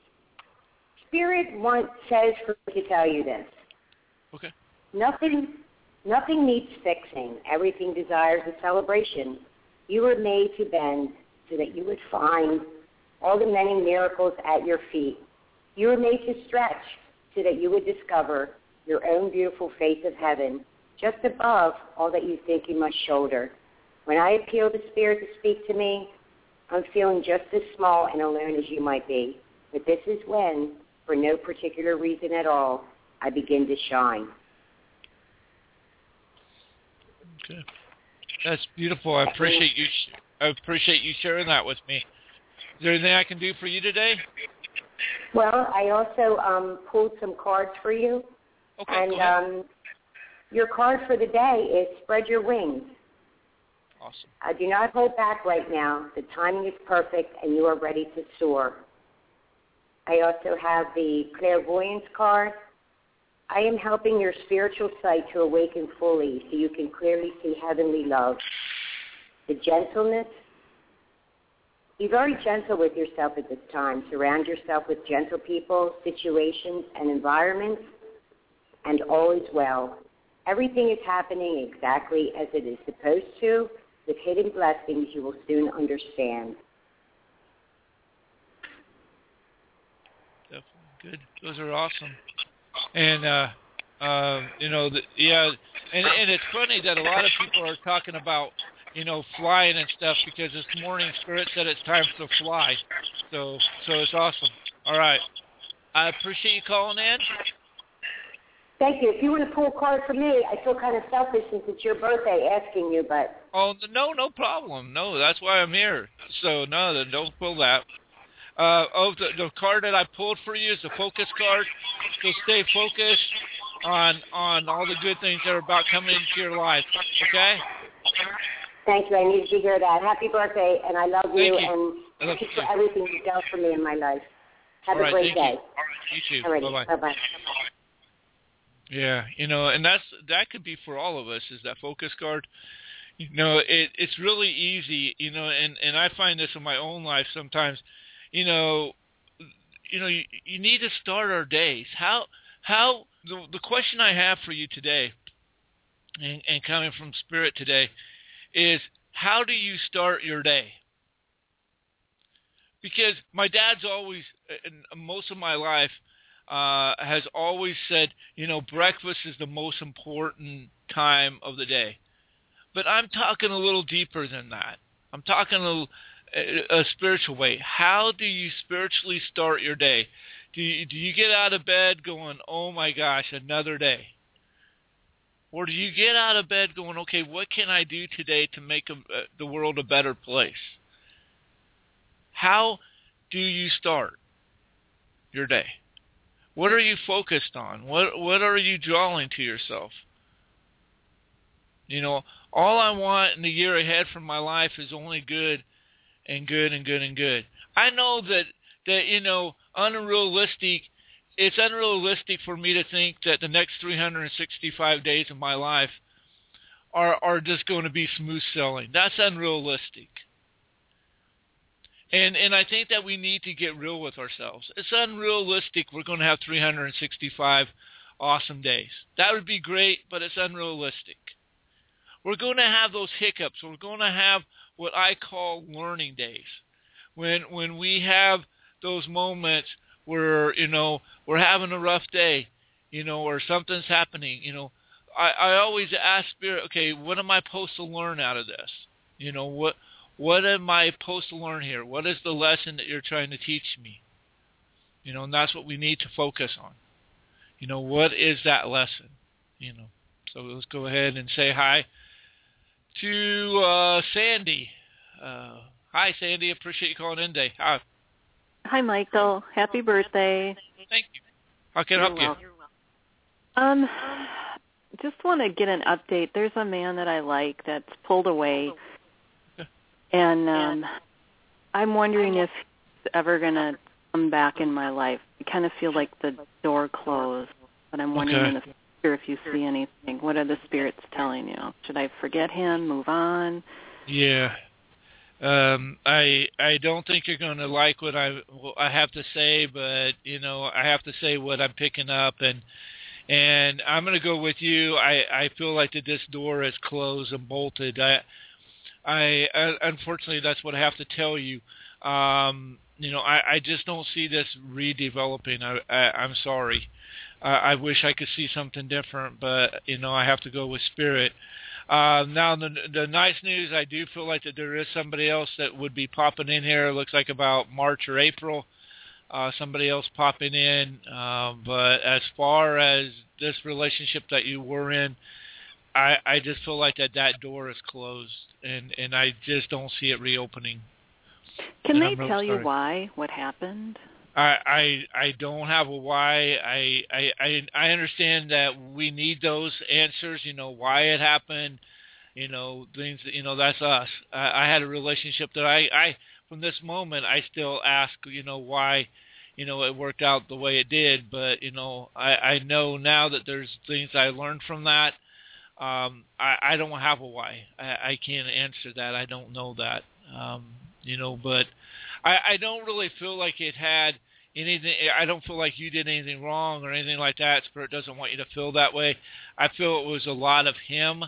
Speaker 11: Spirit wants, says for me to tell you this.
Speaker 3: Okay.
Speaker 11: Nothing, nothing needs fixing. Everything desires a celebration. You were made to bend so that you would find all the many miracles at your feet. You were made to stretch so that you would discover your own beautiful face of heaven, just above all that you think you must shoulder. When I appeal to Spirit to speak to me, I'm feeling just as small and alone as you might be. But this is when, for no particular reason at all, I begin to shine.
Speaker 3: Okay. That's beautiful. I appreciate you. Sh- I appreciate you sharing that with me. Is there anything I can do for you today?
Speaker 11: Well, I also um, pulled some cards for you.
Speaker 3: Okay.
Speaker 11: And um, your card for the day is spread your wings.
Speaker 3: Awesome.
Speaker 11: Uh, do not hold back right now. The timing is perfect, and you are ready to soar. I also have the clairvoyance card. I am helping your spiritual sight to awaken fully so you can clearly see heavenly love. The gentleness. Be very gentle with yourself at this time. Surround yourself with gentle people, situations, and environments, and all is well. Everything is happening exactly as it is supposed to. With hidden blessings you will soon understand.
Speaker 3: Definitely. Good. Those are awesome. And, uh, uh, you know, the, yeah, and, and it's funny that a lot of people are talking about, you know, flying and stuff because this morning Spirit said it's time to fly. So, so it's awesome. All right. I appreciate you calling in.
Speaker 11: Thank you. If you want to pull a card for me, I feel kind of selfish since it's your birthday asking you, but...
Speaker 3: Oh, no, no problem. No, that's why I'm here. So, no, then don't pull that. Uh, oh, the, the card that I pulled for you is the focus card. So stay focused on on all the good things that are about coming into your life. Okay?
Speaker 11: Thank you. I needed to hear that. Happy birthday, and I love
Speaker 3: Thank
Speaker 11: you,
Speaker 3: you.
Speaker 11: and
Speaker 3: love
Speaker 11: thank you
Speaker 3: you.
Speaker 11: for everything you've done for me in my life. Have
Speaker 3: all
Speaker 11: a
Speaker 3: right,
Speaker 11: great
Speaker 3: thank
Speaker 11: day.
Speaker 3: You. All right, you too.
Speaker 11: Alrighty.
Speaker 3: Bye-bye.
Speaker 11: Bye-bye.
Speaker 3: Yeah, you know, and that's that could be for all of us, is that focus card. You know, it it's really easy, you know, and, and I find this in my own life sometimes, you know, you know, you, you need to start our days. How how the the question I have for you today, and, and coming from Spirit today, is how do you start your day? Because my dad's always, in most of my life, uh, has always said, you know, breakfast is the most important time of the day. But I'm talking a little deeper than that. I'm talking a, little, a, a spiritual way. How do you spiritually start your day? Do you, do you get out of bed going, oh my gosh, another day? Or do you get out of bed going, okay, what can I do today to make a, uh, the world a better place? How do you start your day? What are you focused on? What what are you drawing to yourself? You know, all I want in the year ahead from my life is only good and good and good and good. I know that, that you know, unrealistic, it's unrealistic for me to think that the next three hundred sixty-five days of my life are, are just going to be smooth sailing. That's unrealistic. And and I think that we need to get real with ourselves. It's unrealistic we're going to have three hundred sixty-five awesome days. That would be great, but it's unrealistic. We're going to have those hiccups. We're going to have what I call learning days. When when we have those moments where, you know, we're having a rough day, you know, or something's happening, you know, I, I always ask Spirit, okay, what am I supposed to learn out of this? You know, what what am I supposed to learn here? What is the lesson that you're trying to teach me? You know, and that's what we need to focus on. You know, what is that lesson? You know, so let's go ahead and say hi to uh, Sandy. Uh, hi, Sandy. Appreciate you calling in today. Hi.
Speaker 12: Hi, Michael. Happy birthday.
Speaker 3: Thank you. How can I help you?
Speaker 12: Um, just want to get an update. There's a man that I like that's pulled away, and um, I'm wondering if he's ever going to come back in my life. I kind of feel like the door closed, but I'm wondering
Speaker 3: Okay.
Speaker 12: in the future if you see anything. What are the spirits telling you? Should I forget him, move on?
Speaker 3: Yeah. Um, I I don't think you're going to like what I what I have to say, but you know I have to say what I'm picking up, and and I'm going to go with you. I, I feel like that this door is closed and bolted. I I, I unfortunately that's what I have to tell you. Um, you know I, I just don't see this redeveloping. I, I I'm sorry. I, I wish I could see something different, but you know I have to go with Spirit. Uh, now, the, the nice news, I do feel like that there is somebody else that would be popping in here. It looks like about March or April, uh, somebody else popping in. Uh, but as far as this relationship that you were in, I, I just feel like that that door is closed, and, and I just don't see it reopening.
Speaker 12: Can
Speaker 3: And
Speaker 12: they
Speaker 3: I'm real
Speaker 12: tell you
Speaker 3: sorry.
Speaker 12: why? What happened?
Speaker 3: I, I I don't have a why. I, I I I understand that we need those answers. You know why it happened. You know things. You know that's us. I, I had a relationship that I, I from this moment I still ask. You know why. You know it worked out the way it did. But you know I, I know now that there's things I learned from that. Um, I I don't have a why. I, I can't answer that. I don't know that. Um, you know, but I I don't really feel like it had anything. I don't feel like you did anything wrong or anything like that. Spirit doesn't want you to feel that way. I feel it was a lot of him,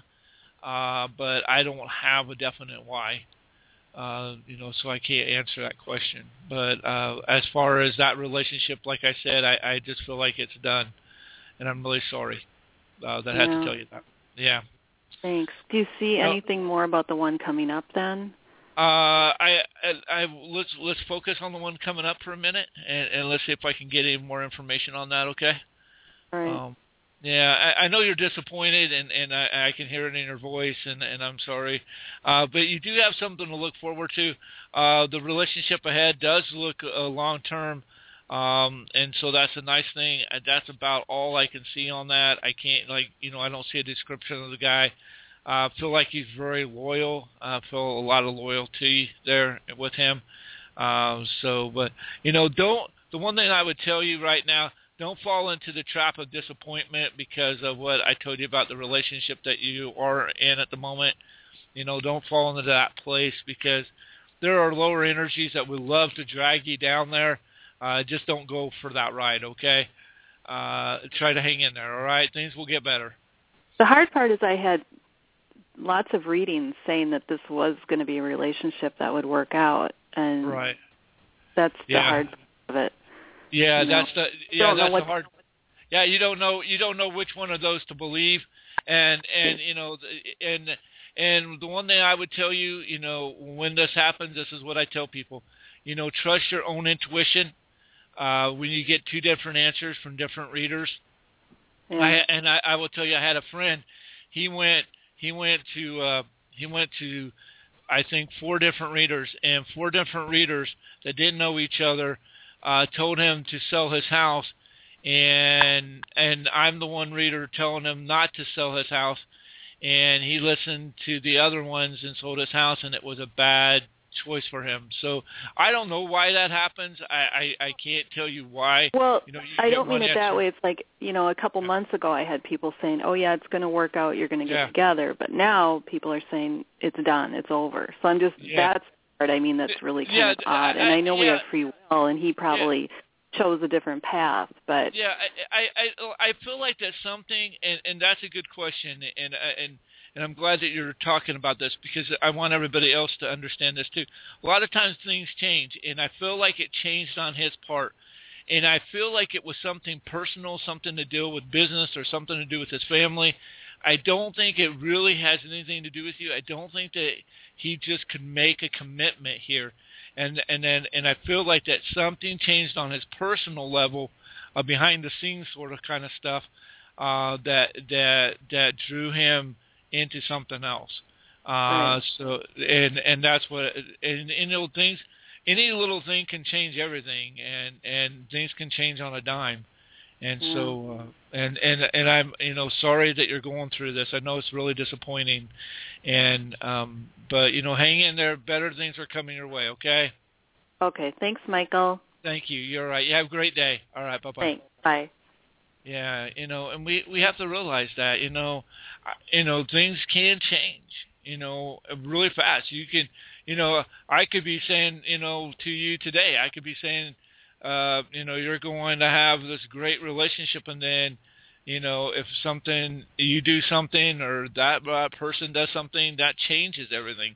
Speaker 3: uh, but I don't have a definite why. Uh, you know, so I can't answer that question. But uh, as far as that relationship, like I said, I, I just feel like it's done, and I'm really sorry uh, that I had
Speaker 12: Yeah.
Speaker 3: to tell you that. Yeah.
Speaker 12: Thanks. Do you see
Speaker 3: No.
Speaker 12: anything more about the one coming up then?
Speaker 3: Uh, I, I, I let's let's focus on the one coming up for a minute, and, and let's see if I can get any more information on that. Okay.
Speaker 12: All right.
Speaker 3: Um, yeah, I, I know you're disappointed, and, and I, I can hear it in your voice, and, and I'm sorry. Uh, but you do have something to look forward to. Uh, the relationship ahead does look uh, long term, um, and so that's a nice thing. Uh, That's about all I can see on that. I can't like you know I don't see a description of the guy. I uh, feel like he's very loyal. I uh, feel a lot of loyalty there with him. Uh, so, but, you know, don't, the one thing I would tell you right now, don't fall into the trap of disappointment because of what I told you about the relationship that you are in at the moment. You know, don't fall into that place because there are lower energies that would love to drag you down there. Uh, just don't go for that ride, okay? Uh, try to hang in there, all right? Things will get better.
Speaker 12: The hard part is I had lots of readings saying that this was going to be a relationship that would work out, and
Speaker 3: right.
Speaker 12: that's the
Speaker 3: Yeah.
Speaker 12: hard part of it.
Speaker 3: Yeah,
Speaker 12: you
Speaker 3: that's
Speaker 12: know?
Speaker 3: the yeah,
Speaker 12: Don't know
Speaker 3: that's
Speaker 12: what-
Speaker 3: the hard. Yeah, you don't know you don't know which one of those to believe, and and you know and and the one thing I would tell you, you know, when this happens, this is what I tell people, you know, trust your own intuition. Uh, when you get two different answers from different readers,
Speaker 12: Yeah.
Speaker 3: I and I, I will tell you, I had a friend. he went he went to uh, he went to I think four different readers, and four different readers that didn't know each other uh, told him to sell his house, and and I'm the one reader telling him not to sell his house, and he listened to the other ones and sold his house, and it was a bad choice for him. So I don't know why that happens. I, I, I can't tell you why.
Speaker 12: Well,
Speaker 3: you know, you
Speaker 12: I don't mean it
Speaker 3: answer.
Speaker 12: that way. It's like, you know, a couple months ago I had people saying, oh, yeah, it's going to work out. You're going to get
Speaker 3: yeah.
Speaker 12: together. But now people are saying it's done. It's over. So I'm just,
Speaker 3: yeah.
Speaker 12: that's the part I mean that's really kind
Speaker 3: yeah,
Speaker 12: of odd.
Speaker 3: I,
Speaker 12: and I know
Speaker 3: yeah.
Speaker 12: we have free will, and he probably yeah. chose a different path. But
Speaker 3: yeah, I, I, I, I feel like that's something, and, and that's a good question, and and And I'm glad that you're talking about this because I want everybody else to understand this too. A lot of times things change, and I feel like it changed on his part. And I feel like it was something personal, something to do with business or something to do with his family. I don't think it really has anything to do with you. I don't think that he just could make a commitment here. And and then and I feel like that something changed on his personal level, uh, behind the scenes sort of kind of stuff, uh, that that that drew him into something else. Uh, right. So, and, and that's what, and, and little things, any little thing can change everything, and, and things can change on a dime. And mm. so, uh, and, and, and I'm, you know, sorry that you're going through this. I know it's really disappointing, and, um, but, you know, hang in there. Better things are coming your way. Okay.
Speaker 12: Okay. Thanks, Michael.
Speaker 3: Thank you. You're right. You have a great day. All right. Bye-bye.
Speaker 12: Thanks. Bye.
Speaker 3: Yeah, you know, and we, we have to realize that, you know, you know, things can change, you know, really fast. You can, you know, I could be saying, you know, to you today, I could be saying, uh, you know, you're going to have this great relationship, and then, you know, if something, you do something or that uh, person does something, that changes everything.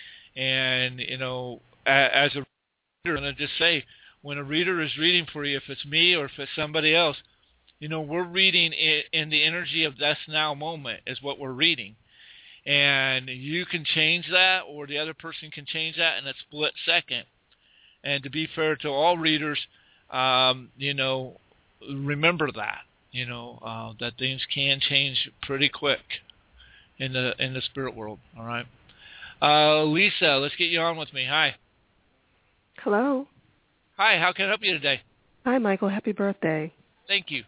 Speaker 3: And, you know, as a reader, I'm going to just say, when a reader is reading for you, if it's me or if it's somebody else, you know, we're reading it in the energy of this now moment is what we're reading. And you can change that, or the other person can change that in a split second. And to be fair to all readers, um, you know, remember that, you know, uh, that things can change pretty quick in the in the spirit world, all right? Uh, Lisa, let's get you on with me. Hi.
Speaker 13: Hello.
Speaker 3: Hi, how can I help you today?
Speaker 13: Hi, Michael. Happy birthday.
Speaker 3: Thank you.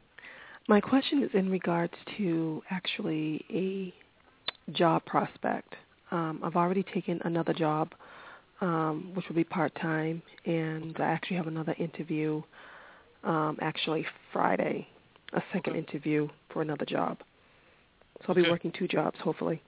Speaker 13: My question is in regards to actually a job prospect. Um, I've already taken another job, um, which will be part-time, and I actually have another interview um, actually Friday, a second interview for another job. So I'll be okay. working two jobs, hopefully.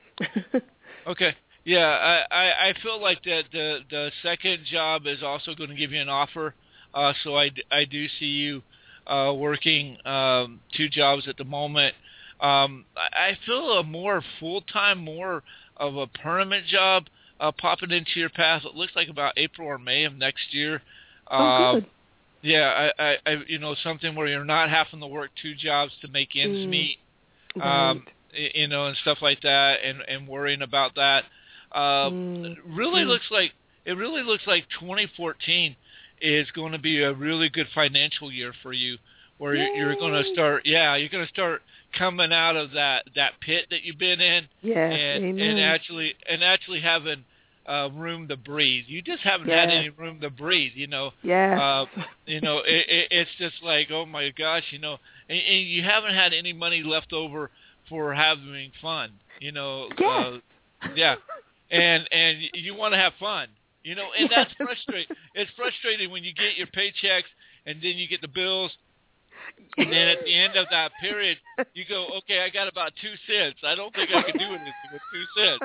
Speaker 3: Okay. Yeah, I, I, I feel like that the, the second job is also going to give you an offer, uh, so I, I do see you Uh, working um, two jobs at the moment. Um, I, I feel a more full-time, more of a permanent job uh, popping into your path. It looks like about April or May of next year.
Speaker 13: Oh,
Speaker 3: uh,
Speaker 13: good.
Speaker 3: Yeah, I, I, I, you know, something where you're not having to work two jobs to make ends
Speaker 13: mm,
Speaker 3: meet,
Speaker 13: right.
Speaker 3: um, you know, and stuff like that, and, and worrying about that. Uh,
Speaker 13: mm,
Speaker 3: really
Speaker 13: mm.
Speaker 3: looks like it really looks like twenty fourteen is going to be a really good financial year for you, where Yay. you're going to start, yeah, you're going to start coming out of that, that pit that you've been in,
Speaker 13: yes,
Speaker 3: and
Speaker 13: amen.
Speaker 3: and actually and actually having uh, room to breathe. You just haven't
Speaker 13: yes.
Speaker 3: had any room to breathe, you know.
Speaker 13: Yes.
Speaker 3: Uh, you know, it, it, it's just like, oh my gosh, you know, and, and you haven't had any money left over for having fun, you know.
Speaker 13: Yes.
Speaker 3: Uh, yeah, and and you want to have fun. You know, and
Speaker 13: yes.
Speaker 3: that's frustrating. It's frustrating when you get your paychecks and then you get the bills, and then at the end of that period, you go, okay, I got about two cents. I don't think I can do anything with two cents.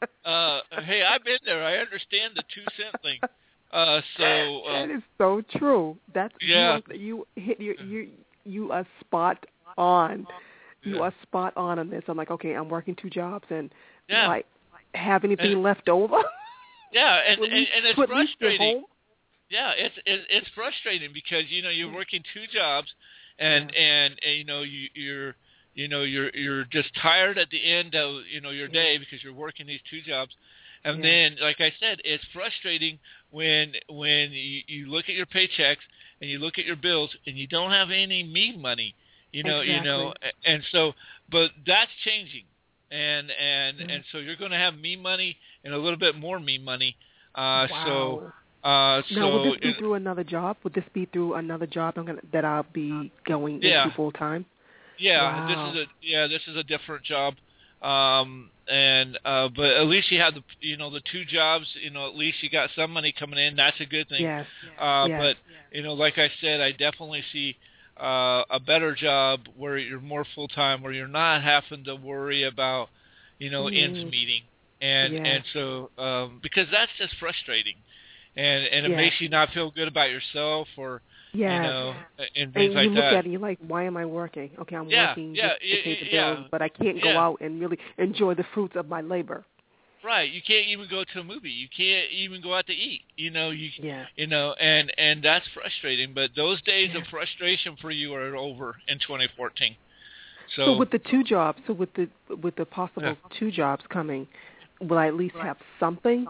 Speaker 3: Uh, hey, I've been there. I understand the two cent thing. Uh, so uh,
Speaker 13: that is so true. That's
Speaker 3: yeah.
Speaker 13: You, are, you hit you you you are spot on. You
Speaker 3: yeah.
Speaker 13: are spot on on this. I'm like, okay, I'm working two jobs, and
Speaker 3: yeah.
Speaker 13: like have anything
Speaker 3: and,
Speaker 13: left over?
Speaker 3: Yeah, and, and,
Speaker 13: least,
Speaker 3: and it's frustrating. Yeah, it's it, it's frustrating because you know you're working two jobs, and yeah. and, and you know you you're you know you're you're just tired at the end of you know your yeah. day because you're working these two jobs, and yeah. then like I said, it's frustrating when when you, you look at your paychecks and you look at your bills and you don't have any me money, you know
Speaker 13: exactly.
Speaker 3: you know, and so but that's changing. and and
Speaker 13: Mm.
Speaker 3: and so you're going to have me money and a little bit more me money. Uh,
Speaker 13: Wow.
Speaker 3: So. Uh,
Speaker 13: now,
Speaker 3: so
Speaker 13: would this be
Speaker 3: it,
Speaker 13: through another job? Would this be through another job I'm gonna, that I'll be going
Speaker 3: Yeah.
Speaker 13: into full time?
Speaker 3: Yeah,
Speaker 13: Wow.
Speaker 3: this is a yeah, this is a different job, um, and uh, but at least you have the you know the two jobs. You know, at least you got some money coming in. That's a good thing.
Speaker 13: Yes.
Speaker 3: Uh,
Speaker 13: yes.
Speaker 3: But you know, like I said, I definitely see uh, a better job where you're more full time, where you're not having to worry about you know
Speaker 13: Mm.
Speaker 3: ends meeting, and
Speaker 13: Yes.
Speaker 3: and so um, because that's just frustrating, and and it
Speaker 13: Yes.
Speaker 3: makes you not feel good about yourself or.
Speaker 13: Yes.
Speaker 3: You know, and things
Speaker 13: and
Speaker 3: like
Speaker 13: you look
Speaker 3: that.
Speaker 13: at it, and you're like, why am I working? Okay, I'm
Speaker 3: Yeah,
Speaker 13: working
Speaker 3: yeah,
Speaker 13: just to pay the
Speaker 3: yeah,
Speaker 13: bills, but I can't go
Speaker 3: yeah.
Speaker 13: out and really enjoy the fruits of my labor.
Speaker 3: Right. You can't even go to a movie. You can't even go out to eat. You know, you
Speaker 13: Yeah.
Speaker 3: you know, and and that's frustrating. But those days
Speaker 13: Yeah.
Speaker 3: of frustration for you are over in twenty fourteen. So,
Speaker 13: So with the two jobs, so with the with the possible
Speaker 3: Yeah.
Speaker 13: two jobs coming, will I at least have something?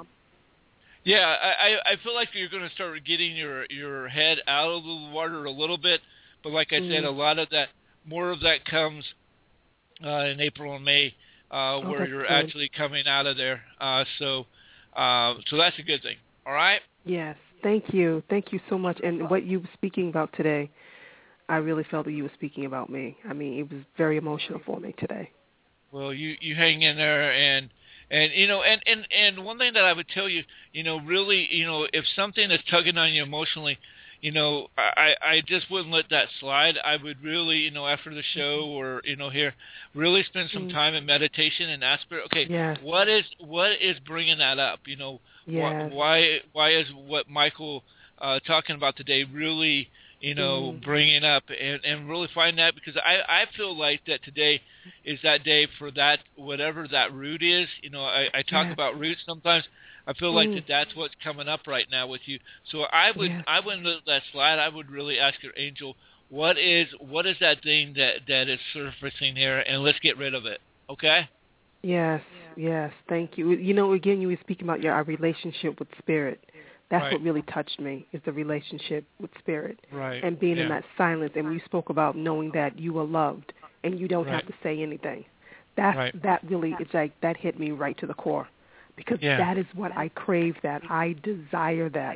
Speaker 3: yeah, I I I feel like you're going to start getting your your head out of the water a little bit. But like I said,
Speaker 13: Mm.
Speaker 3: a lot of that, more of that comes uh, in April and May, uh,
Speaker 13: Oh,
Speaker 3: where
Speaker 13: that's
Speaker 3: you're
Speaker 13: good.
Speaker 3: actually coming out of there. Uh, so, uh, so that's a good thing. All right.
Speaker 13: Yes. Thank you. Thank you so much. And what you were speaking about today, I really felt that you were speaking about me. I mean, it was very emotional for me today.
Speaker 3: Well, you, you hang in there, and and you know, and, and, and one thing that I would tell you, you know, really, you know, if something is tugging on you emotionally, you know, I, I just wouldn't let that slide. I would really, you know, after the show or you know here, really spend some
Speaker 13: Mm.
Speaker 3: time in meditation and ask, okay,
Speaker 13: Yes.
Speaker 3: what is what is bringing that up? You know,
Speaker 13: Yes.
Speaker 3: wh- why why is what Michael uh, talking about today really, you know,
Speaker 13: Mm.
Speaker 3: bringing up and, and really find that, because I, I feel like that today is that day for that, whatever that root is. You know, I, I talk
Speaker 13: Yes.
Speaker 3: about roots sometimes. I feel like
Speaker 13: Mm.
Speaker 3: that that's what's coming up right now with you. So I would
Speaker 13: Yes.
Speaker 3: I wouldn't let that slide. I would really ask your angel, what is what is that thing that, that is surfacing here, and let's get rid of it. Okay?
Speaker 13: Yes. Yes. Thank you. You know, again, you were speaking about your our relationship with spirit. That's
Speaker 3: Right.
Speaker 13: what really touched me, is the relationship with spirit.
Speaker 3: Right.
Speaker 13: And being
Speaker 3: yeah.
Speaker 13: in that silence. And you spoke about knowing that you are loved and you don't
Speaker 3: Right.
Speaker 13: have to say anything. That's,
Speaker 3: Right.
Speaker 13: that really, it's like, that hit me right to the core. Because
Speaker 3: Yeah.
Speaker 13: that is what I crave, that. I desire that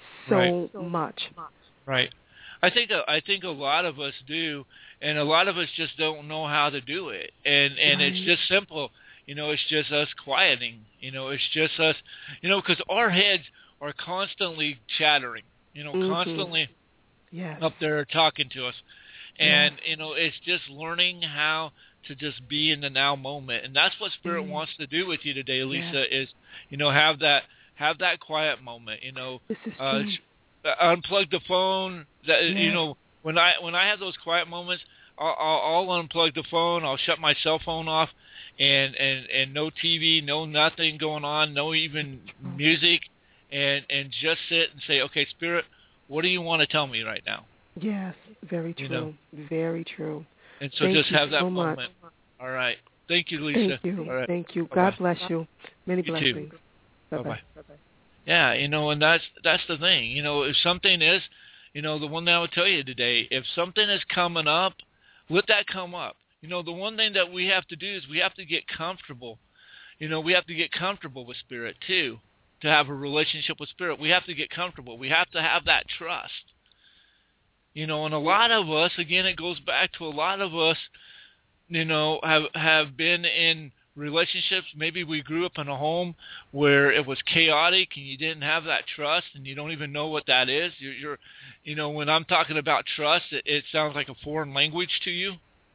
Speaker 13: so
Speaker 3: Right.
Speaker 13: much.
Speaker 3: Right. I think a, I think a lot of us do, and a lot of us just don't know how to do it. And and
Speaker 13: Right.
Speaker 3: it's just simple. You know, it's just us quieting. You know, it's just us. You know, because our heads are constantly chattering. You know,
Speaker 13: Mhm.
Speaker 3: constantly
Speaker 13: Yes.
Speaker 3: up there talking to us. And
Speaker 13: Yes.
Speaker 3: you know, it's just learning how to just be in the now moment. And that's what Spirit
Speaker 13: Mm.
Speaker 3: wants to do with you today, Lisa.
Speaker 13: Yes.
Speaker 3: Is you know have that have that quiet moment. You know,
Speaker 13: This is
Speaker 3: uh,
Speaker 13: true.
Speaker 3: uh, unplug the phone. That you
Speaker 13: Yes.
Speaker 3: know, when I when I have those quiet moments, I'll, I'll, I'll unplug the phone. I'll shut my cell phone off, and and and no T V, no nothing going on, no even music, and and just sit and say, okay, Spirit, what do you want to tell me right now?
Speaker 13: Yes. Very true.
Speaker 3: You know.
Speaker 13: Very true.
Speaker 3: And so
Speaker 13: Thank
Speaker 3: just
Speaker 13: you
Speaker 3: have that
Speaker 13: so much.
Speaker 3: moment. All right. Thank you, Lisa.
Speaker 13: Thank you.
Speaker 3: All right.
Speaker 13: Thank you.
Speaker 3: Bye-bye.
Speaker 13: God bless you. Many
Speaker 3: You too.
Speaker 13: blessings.
Speaker 3: Bye-bye.
Speaker 13: Bye-bye.
Speaker 3: Yeah, you know, and that's that's the thing. You know, if something is, you know, the one thing I would tell you today, if something is coming up, let that come up. You know, the one thing that we have to do is we have to get comfortable. You know, we have to get comfortable with Spirit too, to have a relationship with Spirit. We have to get comfortable. We have to have that trust. You know, and a lot of us, again, it goes back to a lot of us, you know, have have been in relationships. Maybe we grew up in a home where it was chaotic and you didn't have that trust, and you don't even know what that is. You're, you're you know, when I'm talking about trust, it, it sounds like a foreign language to you.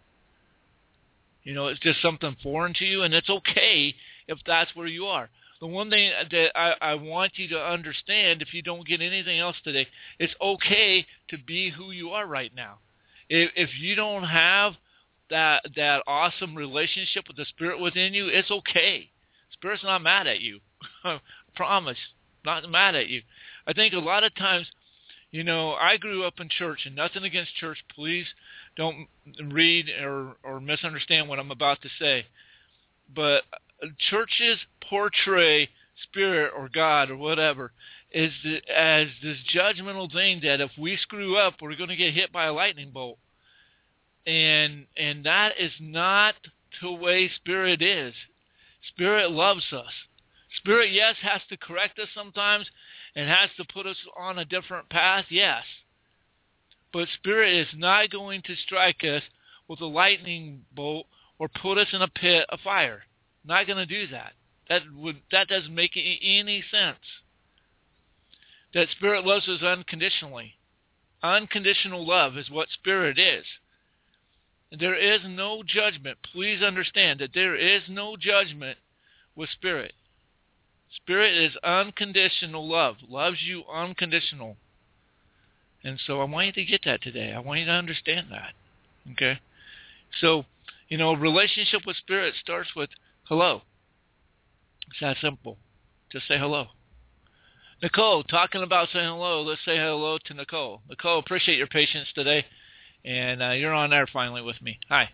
Speaker 3: You know, it's just something foreign to you, and it's okay if that's where you are. The one thing that I, I want you to understand, if you don't get anything else today, it's okay to be who you are right now. If, if you don't have that that awesome relationship with the Spirit within you, it's okay. Spirit's not mad at you. I promise, not mad at you. I think a lot of times, you know, I grew up in church, and nothing against church. Please don't read or, or misunderstand what I'm about to say. But churches portray Spirit or God or whatever is the, as this judgmental thing that if we screw up, we're going to get hit by a lightning bolt. And and that is not to the way Spirit is. Spirit loves us. Spirit, yes, has to correct us sometimes and has to put us on a different path, yes. But Spirit is not going to strike us with a lightning bolt or put us in a pit of fire. Not going to do that. That would that doesn't make any sense. That Spirit loves us unconditionally. Unconditional love is what Spirit is. There is no judgment. Please understand that there is no judgment with Spirit. Spirit is unconditional love. Loves you unconditional. And so I want you to get that today. I want you to understand that. Okay? So, you know, relationship with Spirit starts with hello. It's that simple. Just say hello. Nicole, talking about saying hello, let's say hello to Nicole. Nicole, appreciate your patience today. And uh, you're on there finally with me. Hi.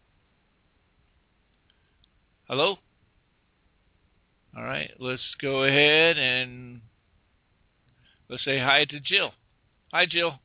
Speaker 3: Hello? All right, let's go ahead and let's say hi to Jill. Hi, Jill.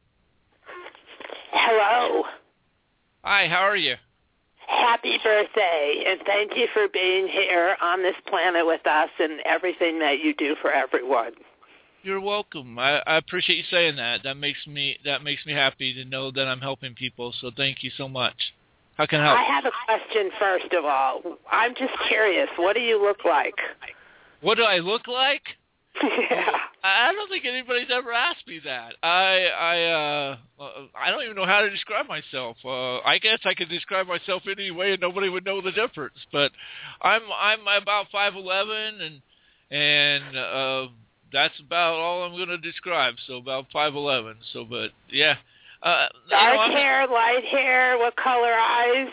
Speaker 14: Hello.
Speaker 3: Hi, how are you?
Speaker 14: Happy birthday, and thank you for being here on this planet with us and everything that you do for everyone.
Speaker 3: You're welcome. I, I appreciate you saying that. That makes me that makes me happy to know that I'm helping people, so thank you so much. How can I help?
Speaker 14: I have a question first of all. I'm just curious. What do you look like?
Speaker 3: What do I look like?
Speaker 14: Yeah.
Speaker 3: I don't think anybody's ever asked me that. I I uh I don't even know how to describe myself. Uh I guess I could describe myself any way and nobody would know the difference. But I'm I'm about five eleven and and uh that's about all I'm going to describe. So about five eleven. So but yeah. Uh
Speaker 14: Dark
Speaker 3: you know,
Speaker 14: hair, light hair, what color eyes?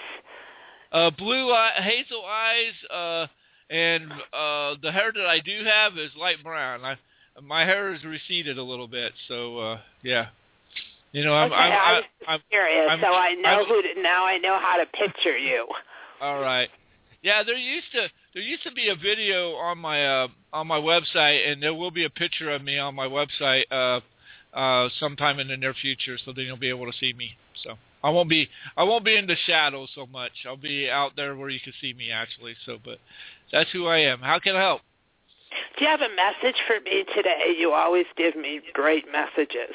Speaker 3: Uh blue eye, hazel eyes, uh and uh the hair that I do have is light brown. I My hair is receded a little bit, so uh, yeah. You know, I'm.
Speaker 14: Okay,
Speaker 3: I'm,
Speaker 14: I'm,
Speaker 3: I'm
Speaker 14: curious,
Speaker 3: I'm,
Speaker 14: so I know
Speaker 3: I'm,
Speaker 14: who. To, now I know how to picture you.
Speaker 3: All right. Yeah, there used to there used to be a video on my uh, on my website, and there will be a picture of me on my website uh, uh, sometime in the near future, so then you'll be able to see me. So I won't be I won't be in the shadows so much. I'll be out there where you can see me actually. So, but that's who I am. How can I help?
Speaker 14: Do you have a message for me today? You always give me great messages.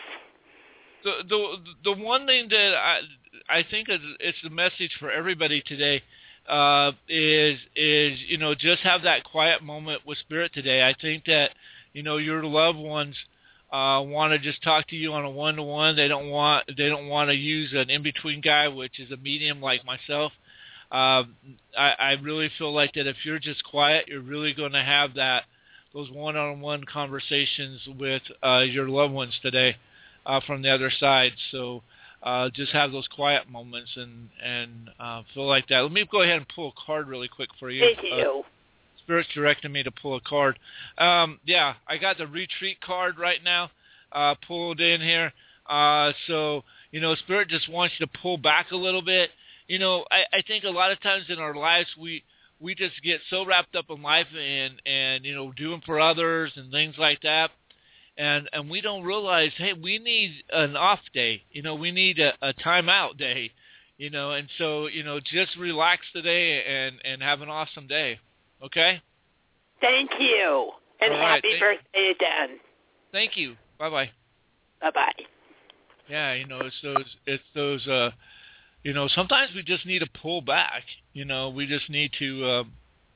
Speaker 3: The the the one thing that I I think is it's the message for everybody today uh, is is you know just have that quiet moment with Spirit today. I think that you know your loved ones uh, want to just talk to you on a one to one. They don't want they don't want to use an in between guy, which is a medium like myself. Uh, I, I really feel like that if you're just quiet, you're really going to have that. Those one-on-one conversations with uh, your loved ones today uh, from the other side. So uh, just have those quiet moments and, and uh, feel like that. Let me go ahead and pull a card really quick for you.
Speaker 14: Thank you.
Speaker 3: Uh, Spirit's directing me to pull a card. Um, yeah, I got the retreat card right now uh, pulled in here. Uh, so, you know, Spirit just wants you to pull back a little bit. You know, I, I think a lot of times in our lives we – we just get so wrapped up in life and, and, you know, doing for others and things like that. And, and we don't realize, hey, we need an off day. You know, we need a, a timeout day, you know, and so, you know, just relax today and, and have an awesome day. Okay?
Speaker 14: Thank you. And
Speaker 3: All right,
Speaker 14: happy
Speaker 3: thank,
Speaker 14: birthday again.
Speaker 3: Thank you. Bye-bye.
Speaker 14: Bye-bye.
Speaker 3: Yeah, you know, it's those, it's those, uh, you know, sometimes we just need to pull back. You know, we just need to uh,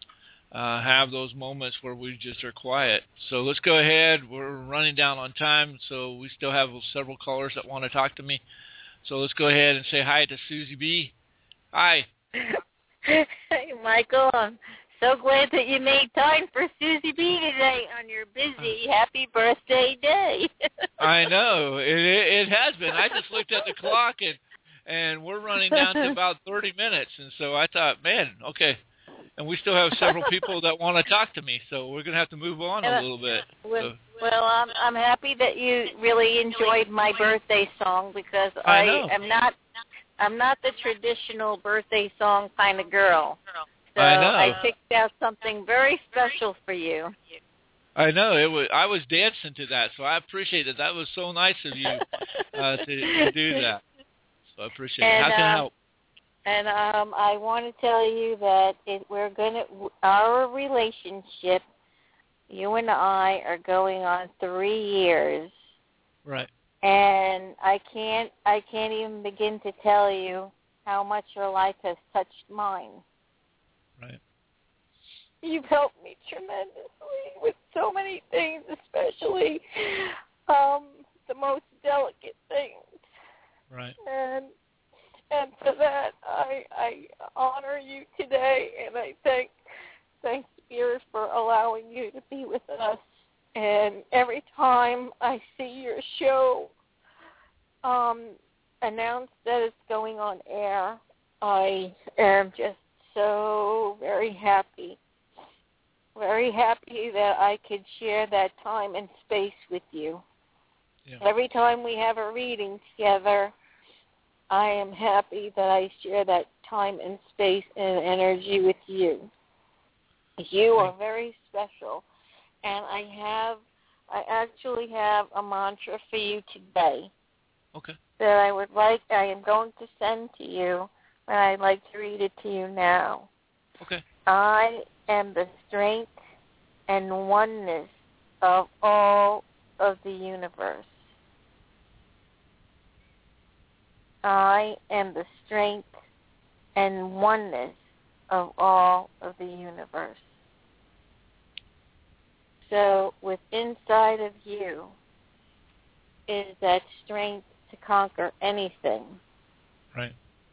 Speaker 3: uh, have those moments where we just are quiet. So let's go ahead. We're running down on time, so we still have several callers that want to talk to me. So let's go ahead and say hi to Susie B. Hi.
Speaker 15: Hey, Michael, I'm so glad that you made time for Susie B today on your busy happy birthday day.
Speaker 3: I know. It, it, it has been. I just looked at the clock, and And we're running down to about thirty minutes. And so I thought, man, okay. And we still have several people that want to talk to me. So we're going to have to move on a little bit.
Speaker 15: Well,
Speaker 3: so.
Speaker 15: well I'm, I'm happy that you really enjoyed my birthday song because I, I am not I'm not the traditional birthday song kind of girl. So
Speaker 3: I know.
Speaker 15: I picked out something very special for you.
Speaker 3: I know it was. I was dancing to that, so I appreciate it. That was so nice of you uh, to, to do that. So I appreciate
Speaker 15: and,
Speaker 3: it. How can I
Speaker 15: um,
Speaker 3: help?
Speaker 15: And um, I want to tell you that it, we're gonna our relationship, you and I, are going on three years.
Speaker 3: Right.
Speaker 15: And I can't I can't even begin to tell you how much your life has touched mine.
Speaker 3: Right.
Speaker 15: You've helped me tremendously with so many things, especially um, the most delicate things.
Speaker 3: Right.
Speaker 15: And and for that, I I honor you today, and I thank thank Spirit for allowing you to be with us. And every time I see your show um, announced that it's going on air, I am just so very happy, very happy that I could share that time and space with you.
Speaker 3: Yeah.
Speaker 15: Every time we have a reading together, I am happy that I share that time and space and energy with you. You are very special. And I have, I actually have a mantra for you today.
Speaker 3: Okay.
Speaker 15: That I would like, I am going to send to you, and I'd like to read it to you now.
Speaker 3: Okay.
Speaker 15: I am the strength and oneness of all of the universe. I am the strength and oneness of all of the universe. So with inside of you is that strength to conquer anything.
Speaker 3: Right.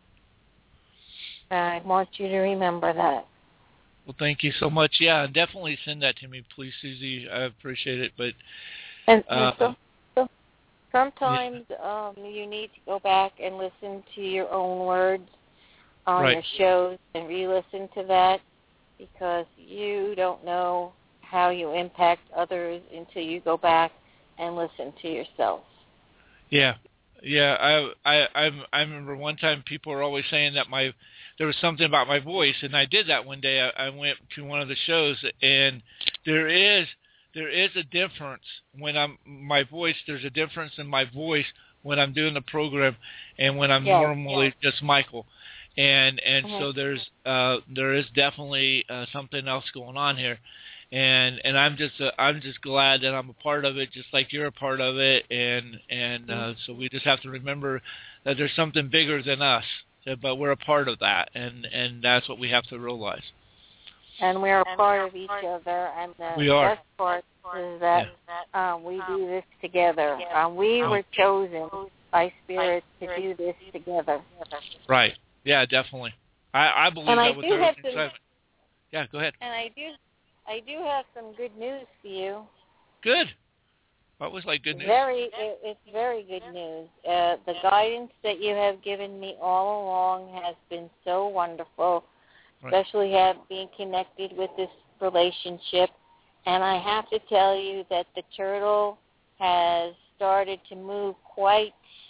Speaker 15: I want you to remember that.
Speaker 3: Well, thank you so much. Yeah, definitely send that to me, please, Susie. I appreciate it. But
Speaker 15: and,
Speaker 3: uh,
Speaker 15: and so, so sometimes yeah. um, you need to go back and listen to your own words on
Speaker 3: right.
Speaker 15: your shows and re-listen to that, because you don't know how you impact others until you go back and listen to yourself.
Speaker 3: Yeah, yeah. I I I, I remember one time people were always saying that my there was something about my voice, and I did that one day. I, I went to one of the shows, and there is there is a difference when I'm my voice. There's a difference in my voice when I'm doing the program and when I'm
Speaker 15: yes,
Speaker 3: normally
Speaker 15: yes.
Speaker 3: just Michael. And and
Speaker 15: mm-hmm.
Speaker 3: so there's uh, there is definitely uh, something else going on here. And and I'm just uh, I'm just glad that I'm a part of it, just like you're a part of it, and and uh, so we just have to remember that there's something bigger than us, but we're a part of that, and, and that's what we have to realize.
Speaker 15: And we're a part of each other, and the
Speaker 3: we are.
Speaker 15: best part is that yeah. um, we do this together. Um, we oh. were chosen by Spirit to do this together.
Speaker 3: Right. Yeah, definitely. I, I believe
Speaker 15: and
Speaker 3: that
Speaker 15: I
Speaker 3: with
Speaker 15: do
Speaker 3: every
Speaker 15: have some,
Speaker 3: excitement. Yeah, go ahead.
Speaker 15: And I do. I do have some good news for you.
Speaker 3: Good. I always like good news.
Speaker 15: Very, it, it's very good news. Uh, the guidance that you have given me all along has been so wonderful, right. especially have being connected with this relationship. And I have to tell you that the turtle has started to move quite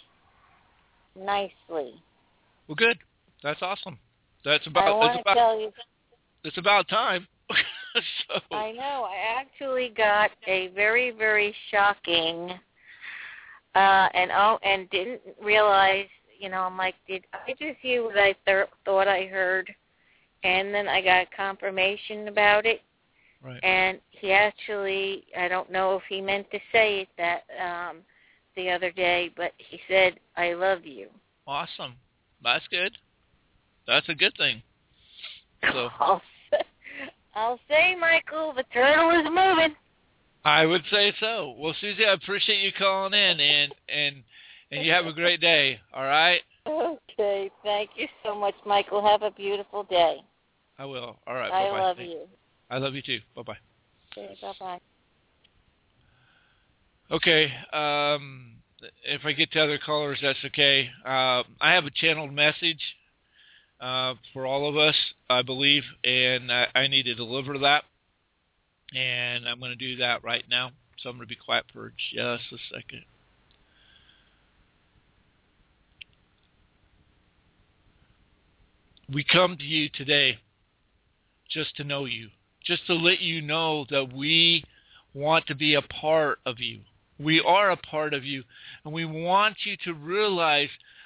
Speaker 15: nicely.
Speaker 3: Well, good. That's awesome. That's about.
Speaker 15: I want
Speaker 3: that's
Speaker 15: to
Speaker 3: about,
Speaker 15: tell you.
Speaker 3: It's about time. so.
Speaker 15: I know. I actually got a very, very shocking, uh, and oh, and didn't realize. You know, I'm like, did I just hear what I th- thought I heard? And then I got confirmation about it.
Speaker 3: Right.
Speaker 15: And he actually, I don't know if he meant to say it that um, the other day, but he said, "I love you."
Speaker 3: Awesome. That's good. That's a good thing. So.
Speaker 15: I'll say, I'll say, Michael, the turtle is moving.
Speaker 3: I would say so. Well, Susie, I appreciate you calling in, and and and you have a great day. All right.
Speaker 15: Okay. Thank you so much, Michael. Have a beautiful day.
Speaker 3: I will. All right.
Speaker 15: I
Speaker 3: bye-bye.
Speaker 15: love
Speaker 3: Thank
Speaker 15: you.
Speaker 3: I love you too. Bye-bye.
Speaker 15: Okay. Bye-bye.
Speaker 3: Okay. Um, if I get to other callers, that's okay. Uh, I have a channeled message uh, for all of us, I believe, and I, I need to deliver that. And I'm going to do that right now. So I'm going to be quiet for just a second. We come to you today just to know you, just to let you know that we want to be a part of you. We are a part of you, and we want you to realize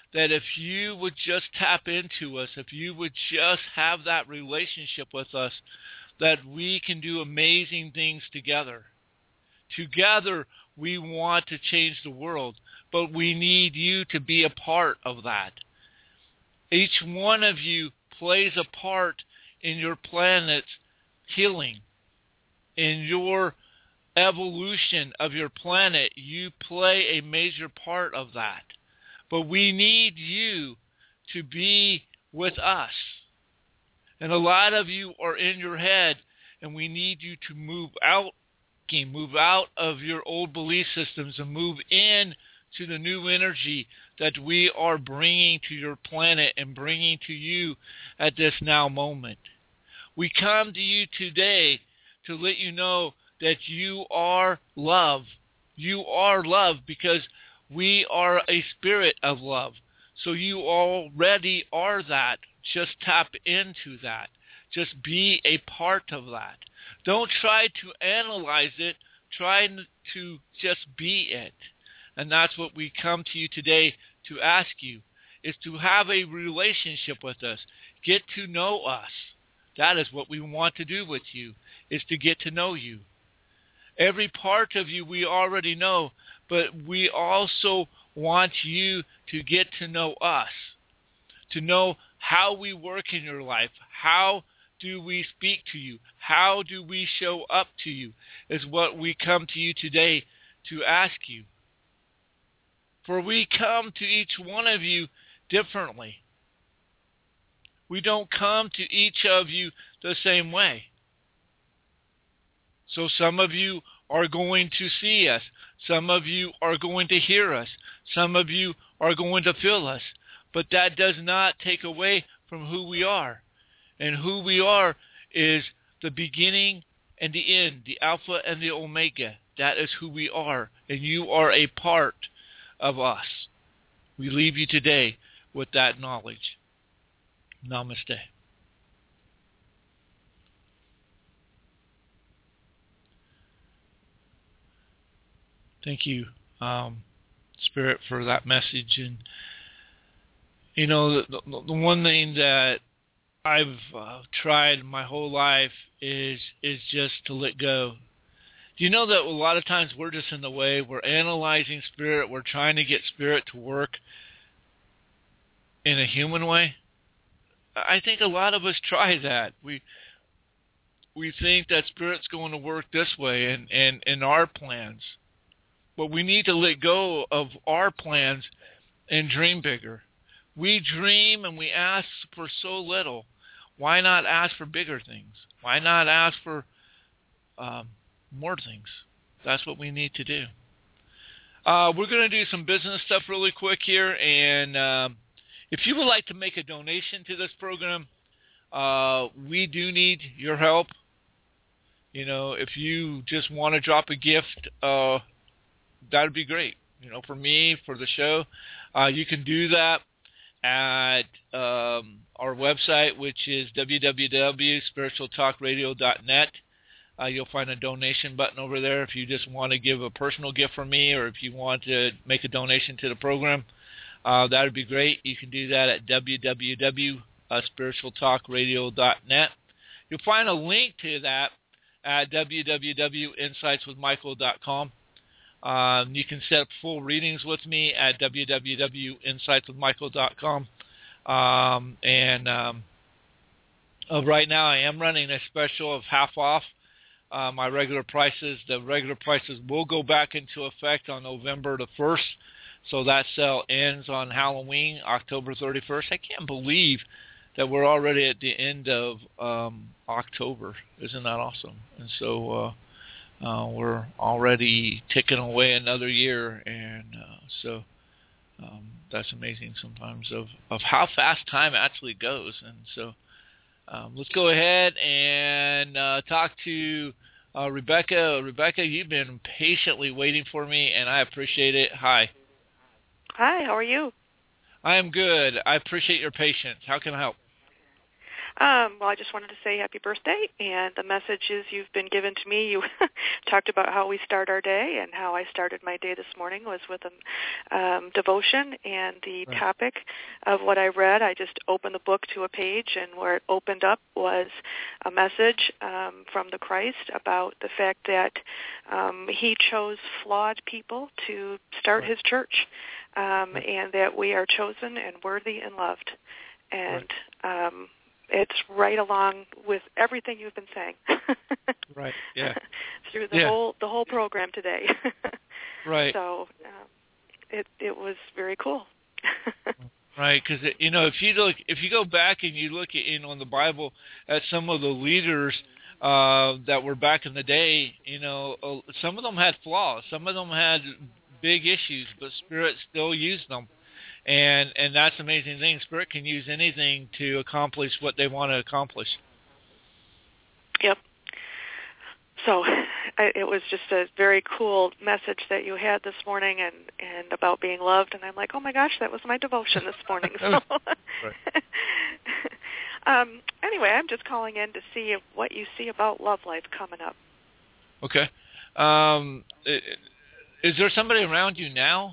Speaker 3: that if you would just tap into us, if you would just have that relationship with us, that we can do amazing things together. Together, we want to change the world, but we need you to be a part of that. Each one of you plays a part in your planet's healing, in your evolution of your planet. You play a major part of that. But we need you to be with us. And a lot of you are in your head, and we need you to move out, move out of your old belief systems and move in to the new energy that we are bringing to your planet and bringing to you at this now moment. We come to you today to let you know that you are love. You are love because we are a spirit of love. So you already are that. Just tap into that. Just be a part of that. Don't try to analyze it. Try to just be it. And that's what we come to you today to ask you, is to have a relationship with us. Get to know us. That is what we want to do with you, is to get to know you. Every part of you we already know, but we also want you to get to know us, to know how we work in your life, how do we speak to you, how do we show up to you, is what we come to you today to ask you. For we come to each one of you differently. We don't come to each of you the same way. So some of you are going to see us. Some of you are going to hear us. Some of you are going to feel us. But that does not take away from who we are. And who we are is the beginning and the end, the Alpha and the Omega. That is who we are. And you are a part of us. We leave you today with that knowledge. Namaste. Thank you, um, Spirit, for that message. And, you know, the, the, the one thing that I've uh, tried my whole life is is just to let go. Do you know that a lot of times we're just in the way? We're analyzing Spirit. We're trying to get Spirit to work in a human way. I think a lot of us try that. We we think that Spirit's going to work this way and in, in, in our plans. But we need to let go of our plans and dream bigger. We dream and we ask for so little. Why not ask for bigger things? Why not ask for um, more things? That's what we need to do. Uh, we're going to do some business stuff really quick here. And um, if you would like to make a donation to this program, uh, we do need your help. You know, if you just want to drop a gift, uh, that would be great. You know, for me, for the show, uh, you can do that at um, our website, which is w w w dot spiritual talk radio dot net. Uh, you'll find a donation button over there if you just want to give a personal gift from me, or if you want to make a donation to the program. Uh, that would be great. You can do that at w w w dot spiritual talk radio dot net. You'll find a link to that at w w w dot insights with michael dot com. Um, you can set up full readings with me at w w w dot insights with michael dot com. Um, and um, uh, right now I am running a special of half off uh, my regular prices. The regular prices will go back into effect on November the first. So that sale ends on Halloween, October thirty-first. I can't believe that we're already at the end of um, October. Isn't that awesome? And so uh, Uh, we're already ticking away another year, and uh, so um, that's amazing sometimes of, of how fast time actually goes. And so um, let's go ahead and uh, talk to uh, Rebecca. Rebecca, you've been patiently waiting for me, and I appreciate it. Hi.
Speaker 16: Hi, how are you?
Speaker 3: I am good. I appreciate your patience. How can I help?
Speaker 16: Um, well, I just wanted to say happy birthday, and the messages you've been given to me. You talked about how we start our day, and how I started my day this morning was with a um, devotion, and the
Speaker 17: right.
Speaker 16: topic of what I read, I just opened the book to a page, and where it opened up was a message um, from the Christ about the fact that um, he chose flawed people to start
Speaker 17: right.
Speaker 16: his church, um,
Speaker 17: right.
Speaker 16: and that we are chosen and worthy and loved. And
Speaker 3: right.
Speaker 16: um, it's right along with everything you've been saying.
Speaker 3: Right. Yeah.
Speaker 16: Through the
Speaker 3: yeah.
Speaker 16: whole the whole program today.
Speaker 3: Right.
Speaker 16: So um, it it was very cool.
Speaker 3: Right, because you know, if you look, if you go back and you look at, in on the Bible at some of the leaders uh, that were back in the day, you know, uh, some of them had flaws, some of them had big issues, but Spirit still used them. And and that's the amazing thing. Spirit can use anything to accomplish what they want to accomplish.
Speaker 16: Yep. So I, it was just a very cool message that you had this morning, and, and about being loved. And I'm like, oh my gosh, that was my devotion this morning. So, um, anyway, I'm just calling in to see if, what you see about Love Life coming up.
Speaker 3: Okay. Um, is there somebody around you now?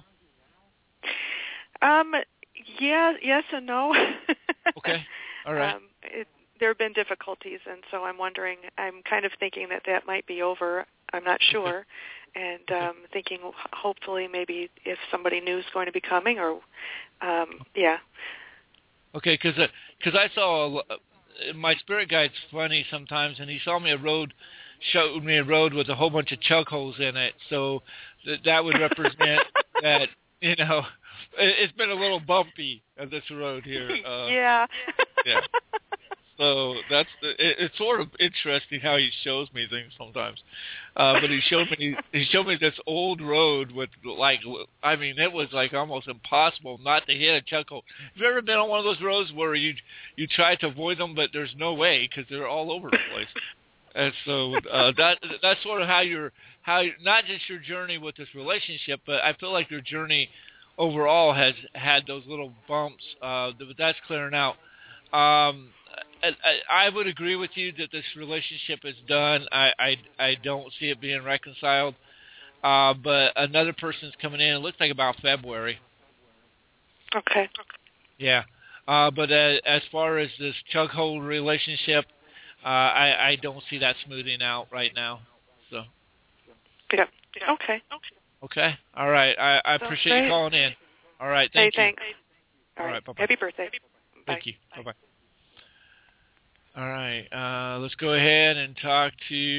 Speaker 16: Um, yeah, yes and no.
Speaker 3: Okay, all right.
Speaker 16: Um, it, there have been difficulties, and so I'm wondering, I'm kind of thinking that that might be over. I'm not sure. Okay. And um, thinking hopefully maybe if somebody new is going to be coming, or, um, yeah.
Speaker 3: Okay, because because I saw, a, my spirit guide's funny sometimes, and he saw me a road, showed me a road with a whole bunch of chug holes in it, so th- that would represent that, you know, it's been a little bumpy on this road here. Uh,
Speaker 16: yeah.
Speaker 3: Yeah. So that's the, it, it's sort of interesting how he shows me things sometimes. Uh, but he showed me he showed me this old road with like I mean it was like almost impossible not to hit a chug hole. Have you ever been on one of those roads where you you try to avoid them but there's no way because they're all over the place? And so uh, that that's sort of how you're how not just your journey with this relationship, but I feel like your journey overall has had those little bumps. Uh, but that's clearing out. Um, I, I would agree with you that this relationship is done. I, I, I don't see it being reconciled. Uh, but another person's coming in. It looks like about February.
Speaker 16: Okay.
Speaker 3: Yeah. Uh, but uh, as far as this chug hole relationship, uh, I, I don't see that smoothing out right now. So.
Speaker 16: Yeah. Okay.
Speaker 3: Okay. All right. I, I appreciate
Speaker 16: great.
Speaker 3: you calling in. All right. Thank
Speaker 16: hey,
Speaker 3: you.
Speaker 16: Thanks.
Speaker 3: All right. Bye-bye.
Speaker 16: Happy birthday.
Speaker 3: Thank
Speaker 16: Bye.
Speaker 3: you. Bye-bye. All right. Uh, let's go ahead and talk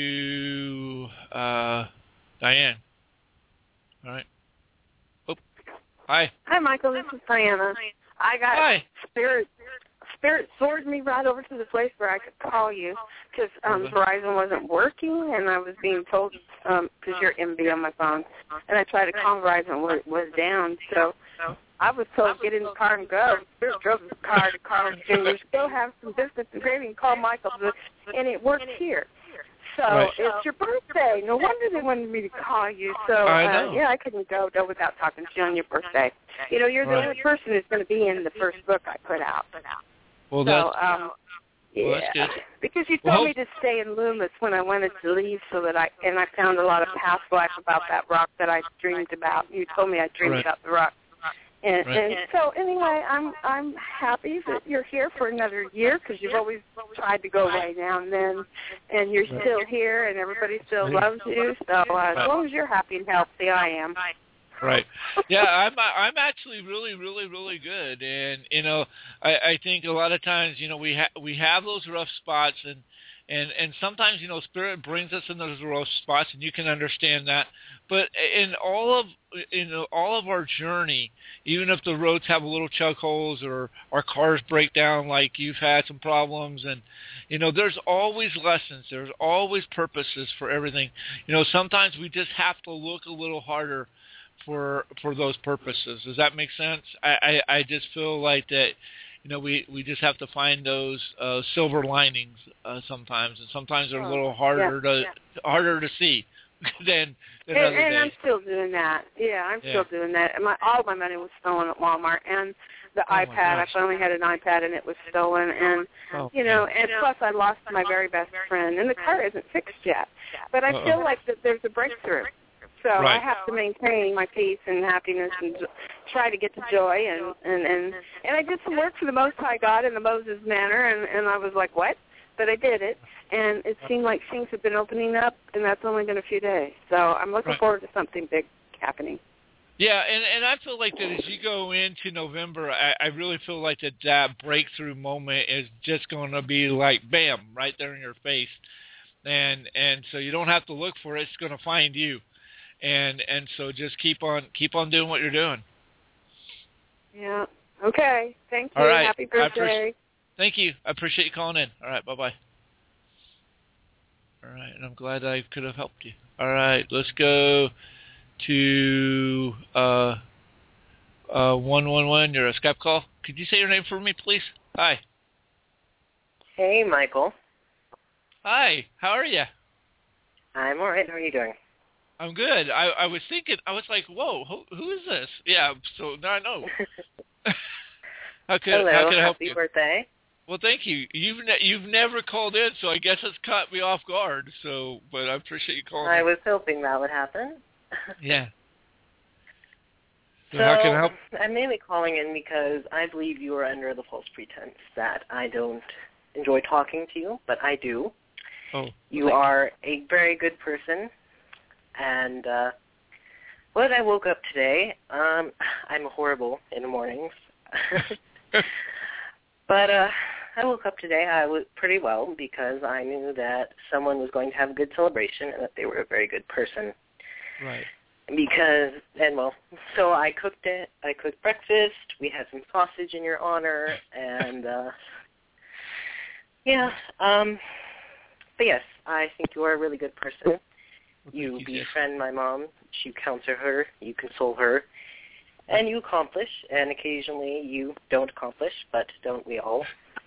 Speaker 3: to uh, Diane. All right. Oh. Hi.
Speaker 17: Hi, Michael. This is Diana. I got
Speaker 3: Hi.
Speaker 17: spirit. Spirit sorted me right over to the place where I could call you because um, Verizon wasn't working, and I was being told because um, you're M B on my phone, and I tried to call Verizon when it was down. So I was told get in the car and go. Spirit drove the car to Carl Junior's. Go have some biscuits and gravy and call Michael, and it worked here. So
Speaker 3: right.
Speaker 17: It's your birthday. No wonder they wanted me to call you. So
Speaker 3: I
Speaker 17: uh,
Speaker 3: know.
Speaker 17: yeah, I couldn't go though without talking to you on your birthday. You know, you're the
Speaker 3: Right.
Speaker 17: only person who's going to be in the first book I put out.
Speaker 3: Well,
Speaker 17: so,
Speaker 3: that's,
Speaker 17: um, yeah,
Speaker 3: well, that's good.
Speaker 17: because you
Speaker 3: Well,
Speaker 17: told me to stay in Loomis when I wanted to leave, so that I and I found a lot of past life about that rock that I dreamed about. You told me I dreamed
Speaker 3: Right.
Speaker 17: about the rock, and,
Speaker 3: Right.
Speaker 17: and so anyway, I'm I'm happy that you're here for another year because you've always tried to go away now and then, and you're
Speaker 3: Right.
Speaker 17: still here, and everybody still
Speaker 3: Right.
Speaker 17: loves you. So uh,
Speaker 3: Right.
Speaker 17: as long as you're happy and healthy, I am.
Speaker 3: Right. Yeah, I'm I'm actually really, really, really good, and you know, I, I think a lot of times, you know, we ha- we have those rough spots, and and and sometimes, you know, Spirit brings us in those rough spots, and you can understand that. But in all of in all of our journey, even if the roads have a little chug holes or our cars break down, like you've had some problems, and you know, there's always lessons. There's always purposes for everything. You know, sometimes we just have to look a little harder for for those purposes. Does that make sense? I, I, I just feel like that, you know, we, we just have to find those uh, silver linings uh, sometimes, and sometimes they're a little harder
Speaker 17: yeah,
Speaker 3: to
Speaker 17: yeah.
Speaker 3: harder to see than than
Speaker 17: And,
Speaker 3: other
Speaker 17: and I'm
Speaker 3: days.
Speaker 17: still doing that. Yeah, I'm
Speaker 3: Yeah.
Speaker 17: still doing that. And my all my money was stolen at Walmart, and the
Speaker 3: oh
Speaker 17: iPad. I finally had an iPad, and it was stolen. And,
Speaker 3: oh,
Speaker 17: you know, and plus I lost my very best friend. And the car isn't fixed yet. But I
Speaker 3: Uh-oh.
Speaker 17: feel like that there's a breakthrough. So
Speaker 3: right.
Speaker 17: I have to maintain my peace and happiness and try to get to joy. And, and, and, and I did some work for the Most High God in the Moses manner, and, and I was like, what? But I did it, and it seemed like things have been opening up, and that's only been a few days. So I'm looking
Speaker 3: right.
Speaker 17: forward to something big happening.
Speaker 3: Yeah, and, and I feel like that as you go into November, I, I really feel like that that breakthrough moment is just going to be like, bam, right there in your face. And and so you don't have to look for it. It's going to find you. And and so just keep on keep on doing what you're doing.
Speaker 17: Yeah. Okay. Thank you.
Speaker 3: All right.
Speaker 17: Happy birthday.
Speaker 3: Thank you. I appreciate you calling in. All right. Bye-bye. All right. And I'm glad I could have helped you. All right. Let's go to uh, uh, one one one. You're a Skype call. Could you say your name for me, please? Hi.
Speaker 18: Hey, Michael.
Speaker 3: Hi. How are you?
Speaker 18: I'm all right. How are you doing?
Speaker 3: I'm good. I, I was thinking, I was like, whoa, who, who is this? Yeah, so now I know. how could,
Speaker 18: Hello.
Speaker 3: how can I help
Speaker 18: Happy
Speaker 3: you?
Speaker 18: birthday.
Speaker 3: Well, thank you. You've ne- you've never called in, so I guess it's caught me off guard. So, but I appreciate you calling
Speaker 18: I
Speaker 3: in.
Speaker 18: was hoping that would happen.
Speaker 3: Yeah. So,
Speaker 18: So
Speaker 3: how can I help?
Speaker 18: I'm mainly calling in because I believe you are under the false pretense that I don't enjoy talking to you, but I do.
Speaker 3: Oh.
Speaker 18: You are a very good person. And uh, when I woke up today, um, I'm horrible in the mornings. but uh, I woke up today, I was pretty well because I knew that someone was going to have a good celebration and that they were a very good person.
Speaker 3: Right.
Speaker 18: Because, and well, so I cooked it. I cooked breakfast. We had some sausage in your honor. And, uh, yeah. Um, but yes, I think you are a really good person. You befriend my mom, you counsel her, you console her, and you accomplish, and occasionally you don't accomplish, but don't we all?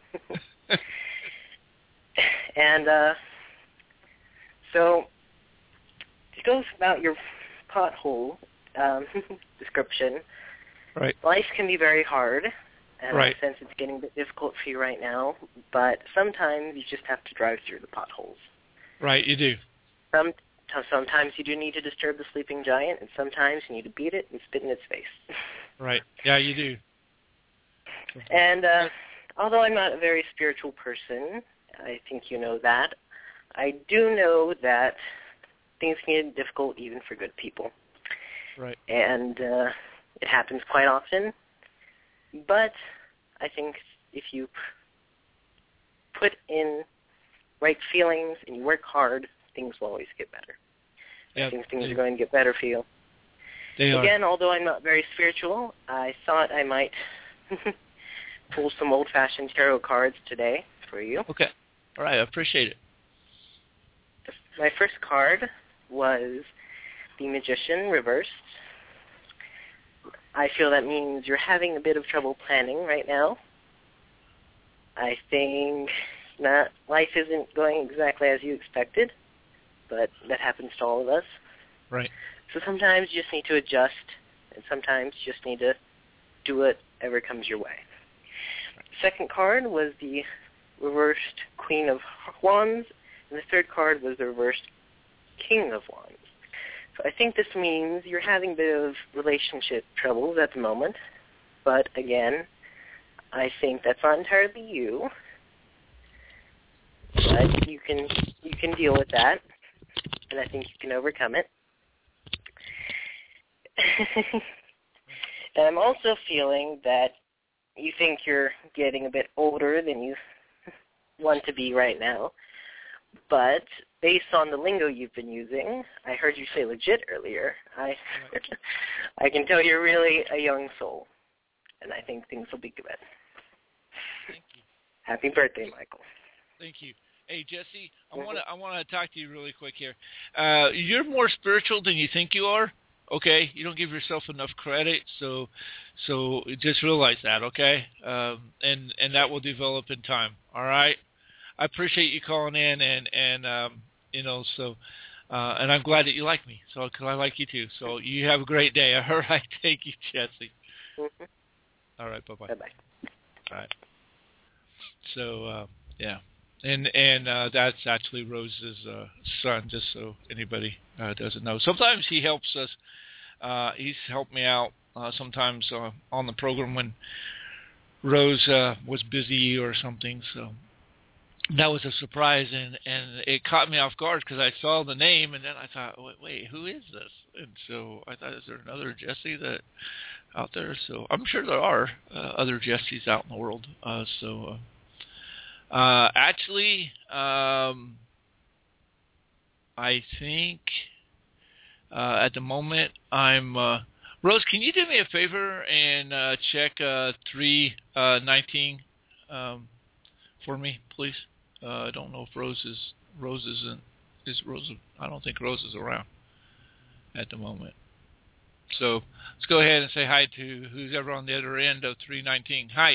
Speaker 18: and uh, so it goes about your pothole um, description.
Speaker 3: Right.
Speaker 18: Life can be very hard, and
Speaker 3: right.
Speaker 18: I sense it's getting a bit difficult for you right now, but sometimes you just have to drive through the potholes.
Speaker 3: Right, you do.
Speaker 18: Some Sometimes you do need to disturb the sleeping giant, and sometimes you need to beat it and spit in its face.
Speaker 3: Right. Yeah, you do.
Speaker 18: And uh, although I'm not a very spiritual person, I think you know that, I do know that things can get difficult even for good people.
Speaker 3: Right.
Speaker 18: And uh, it happens quite often. But I think if you put in right feelings and you work hard, things will always get better.
Speaker 3: Yep.
Speaker 18: I think things are going to get better for you.
Speaker 3: They
Speaker 18: Again,
Speaker 3: are.
Speaker 18: although I'm not very spiritual, I thought I might pull some old-fashioned tarot cards today for you.
Speaker 3: Okay. All right, I appreciate it.
Speaker 18: My first card was the Magician reversed. I feel that means you're having a bit of trouble planning right now. I think that life isn't going exactly as you expected, but that happens to all of us.
Speaker 3: Right.
Speaker 18: So sometimes you just need to adjust, and sometimes you just need to do whatever comes your way. The second card was the reversed Queen of Wands, and the third card was the reversed King of Wands. So I think this means you're having a bit of relationship troubles at the moment, but again, I think that's not entirely you, but you can you can deal with that, and I think you can overcome it. And I'm also feeling that you think you're getting a bit older than you want to be right now, but based on the lingo you've been using, I heard you say legit earlier, I I can tell you're really a young soul, and I think things will be good.
Speaker 3: Thank you.
Speaker 18: Happy birthday, Michael.
Speaker 3: Thank you. Hey, Jesse, I want to I want to talk to you really quick here. Uh, you're more spiritual than you think you are. Okay, you don't give yourself enough credit, so so just realize that. Okay, um, and and that will develop in time. All right. I appreciate you calling in, and and um, you know so. Uh, and I'm glad that you like me, so because I like you too. So you have a great day. All right, thank you, Jesse.
Speaker 18: Mm-hmm.
Speaker 3: All right. Bye bye.
Speaker 18: Bye bye.
Speaker 3: All right. So uh, yeah, and and uh, that's actually Rose's uh, son. Just so anybody uh, doesn't know. Sometimes he helps us. Uh, he's helped me out uh, sometimes uh, on the program when Rose uh, was busy or something. So that was a surprise, and, and it caught me off guard because I saw the name, and then I thought, wait, wait, who is this? And so I thought, is there another Jesse that out there? So I'm sure there are uh, other Jessies out in the world. Uh, so uh, uh, actually, um, I think uh, at the moment I'm uh, Rose. Can you do me a favor and uh, check uh, three nineteen um, for me, please? Uh, I don't know if Rose is Rose isn't is Rose. I don't think Rose is around at the moment. So let's go ahead and say hi to who's ever on the other end of three nineteen. Hi.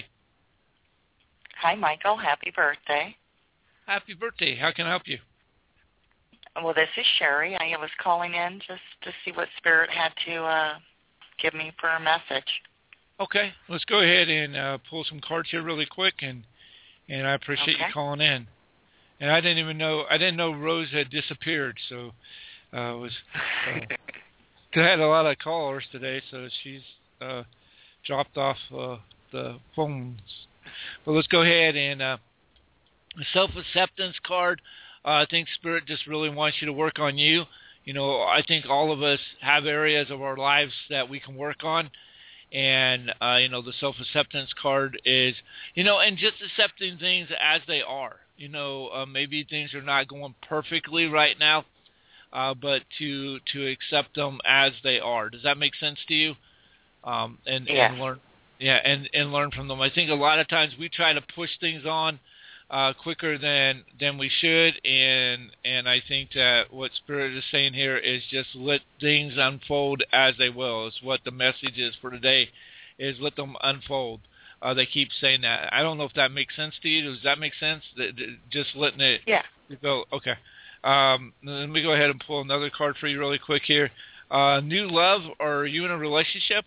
Speaker 19: Hi, Michael. Happy birthday.
Speaker 3: Happy birthday. How can I help you?
Speaker 19: Well, this is Sherry. I was calling in just to see what Spirit had to uh, give me for a message.
Speaker 3: Okay. Let's go ahead and uh, pull some cards here really quick, and and I appreciate
Speaker 19: okay.
Speaker 3: you calling in. And I didn't even know I didn't know Rose had disappeared, so uh, it was. Uh, I had a lot of callers today, so she's uh, dropped off uh, the phones. But let's go ahead and uh, the self-acceptance card. Uh, I think Spirit just really wants you to work on you. You know, I think all of us have areas of our lives that we can work on. And, uh, you know, the self-acceptance card is, you know, and just accepting things as they are. You know, uh, maybe things are not going perfectly right now. Uh, but to to accept them as they are. Does that make sense to you? Um, and,
Speaker 19: yeah.
Speaker 3: and learn, yeah, and, and learn from them. I think a lot of times we try to push things on uh, quicker than than we should, and and I think that what Spirit is saying here is just let things unfold as they will. Is what the message is for today, is let them unfold. Uh, they keep saying that. I don't know if that makes sense to you. Does that make sense? Just letting it
Speaker 19: yeah.
Speaker 3: go. Okay. Um, let me go ahead and pull another card for you really quick here. Uh, new love, or are you in a relationship?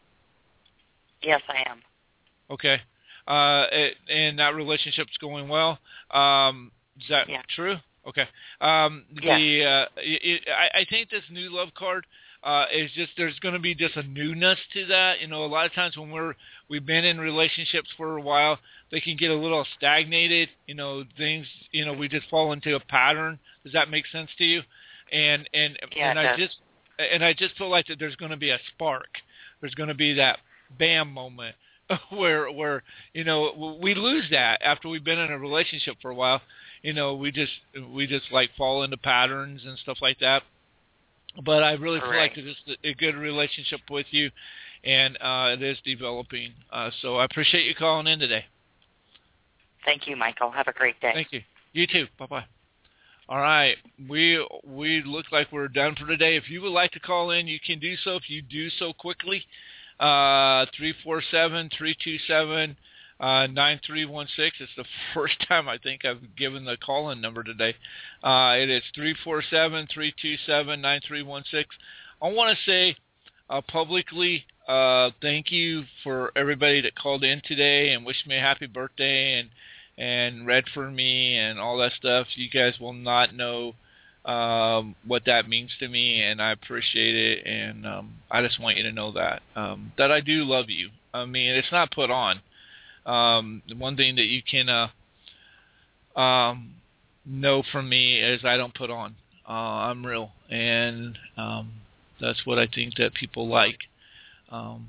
Speaker 19: Yes, I am.
Speaker 3: Okay. Uh, it, and that relationship's going well. Um, is that
Speaker 19: yeah.
Speaker 3: true? Okay. Um,
Speaker 19: yeah.
Speaker 3: The uh, it, I, I think this new love card uh, is just there's going to be just a newness to that. You know, a lot of times when we're we've been in relationships for a while, they can get a little stagnated. You know, things. You know, we just fall into a pattern. Does that make sense to you? And and
Speaker 19: yeah,
Speaker 3: and
Speaker 19: I
Speaker 3: does. just and I just feel like that there's going to be a spark. There's going to be that bam moment where where you know we lose that after we've been in a relationship for a while. You know, we just we just like fall into patterns and stuff like that. But I really
Speaker 19: Correct.
Speaker 3: feel like it's a good relationship with you, and uh, it is developing. Uh, so I appreciate you calling in today.
Speaker 19: Thank you, Michael. Have a great day.
Speaker 3: Thank you. You too. Bye-bye. All right. We we look like we're done for today. If you would like to call in, you can do so. If you do so quickly, uh, three four seven, three two seven, nine three one six. It's the first time I think I've given the call-in number today. Uh, it is three four seven, three two seven, nine three one six. I want to say uh, publicly uh, thank you for everybody that called in today and wished me a happy birthday and and read for me and all that stuff. You guys will not know um, what that means to me, and I appreciate it, and um, I just want you to know that, um, that I do love you. I mean, it's not put on. Um, the one thing that you can uh, um, know from me is I don't put on. Uh, I'm real, and um, that's what I think that people like, um,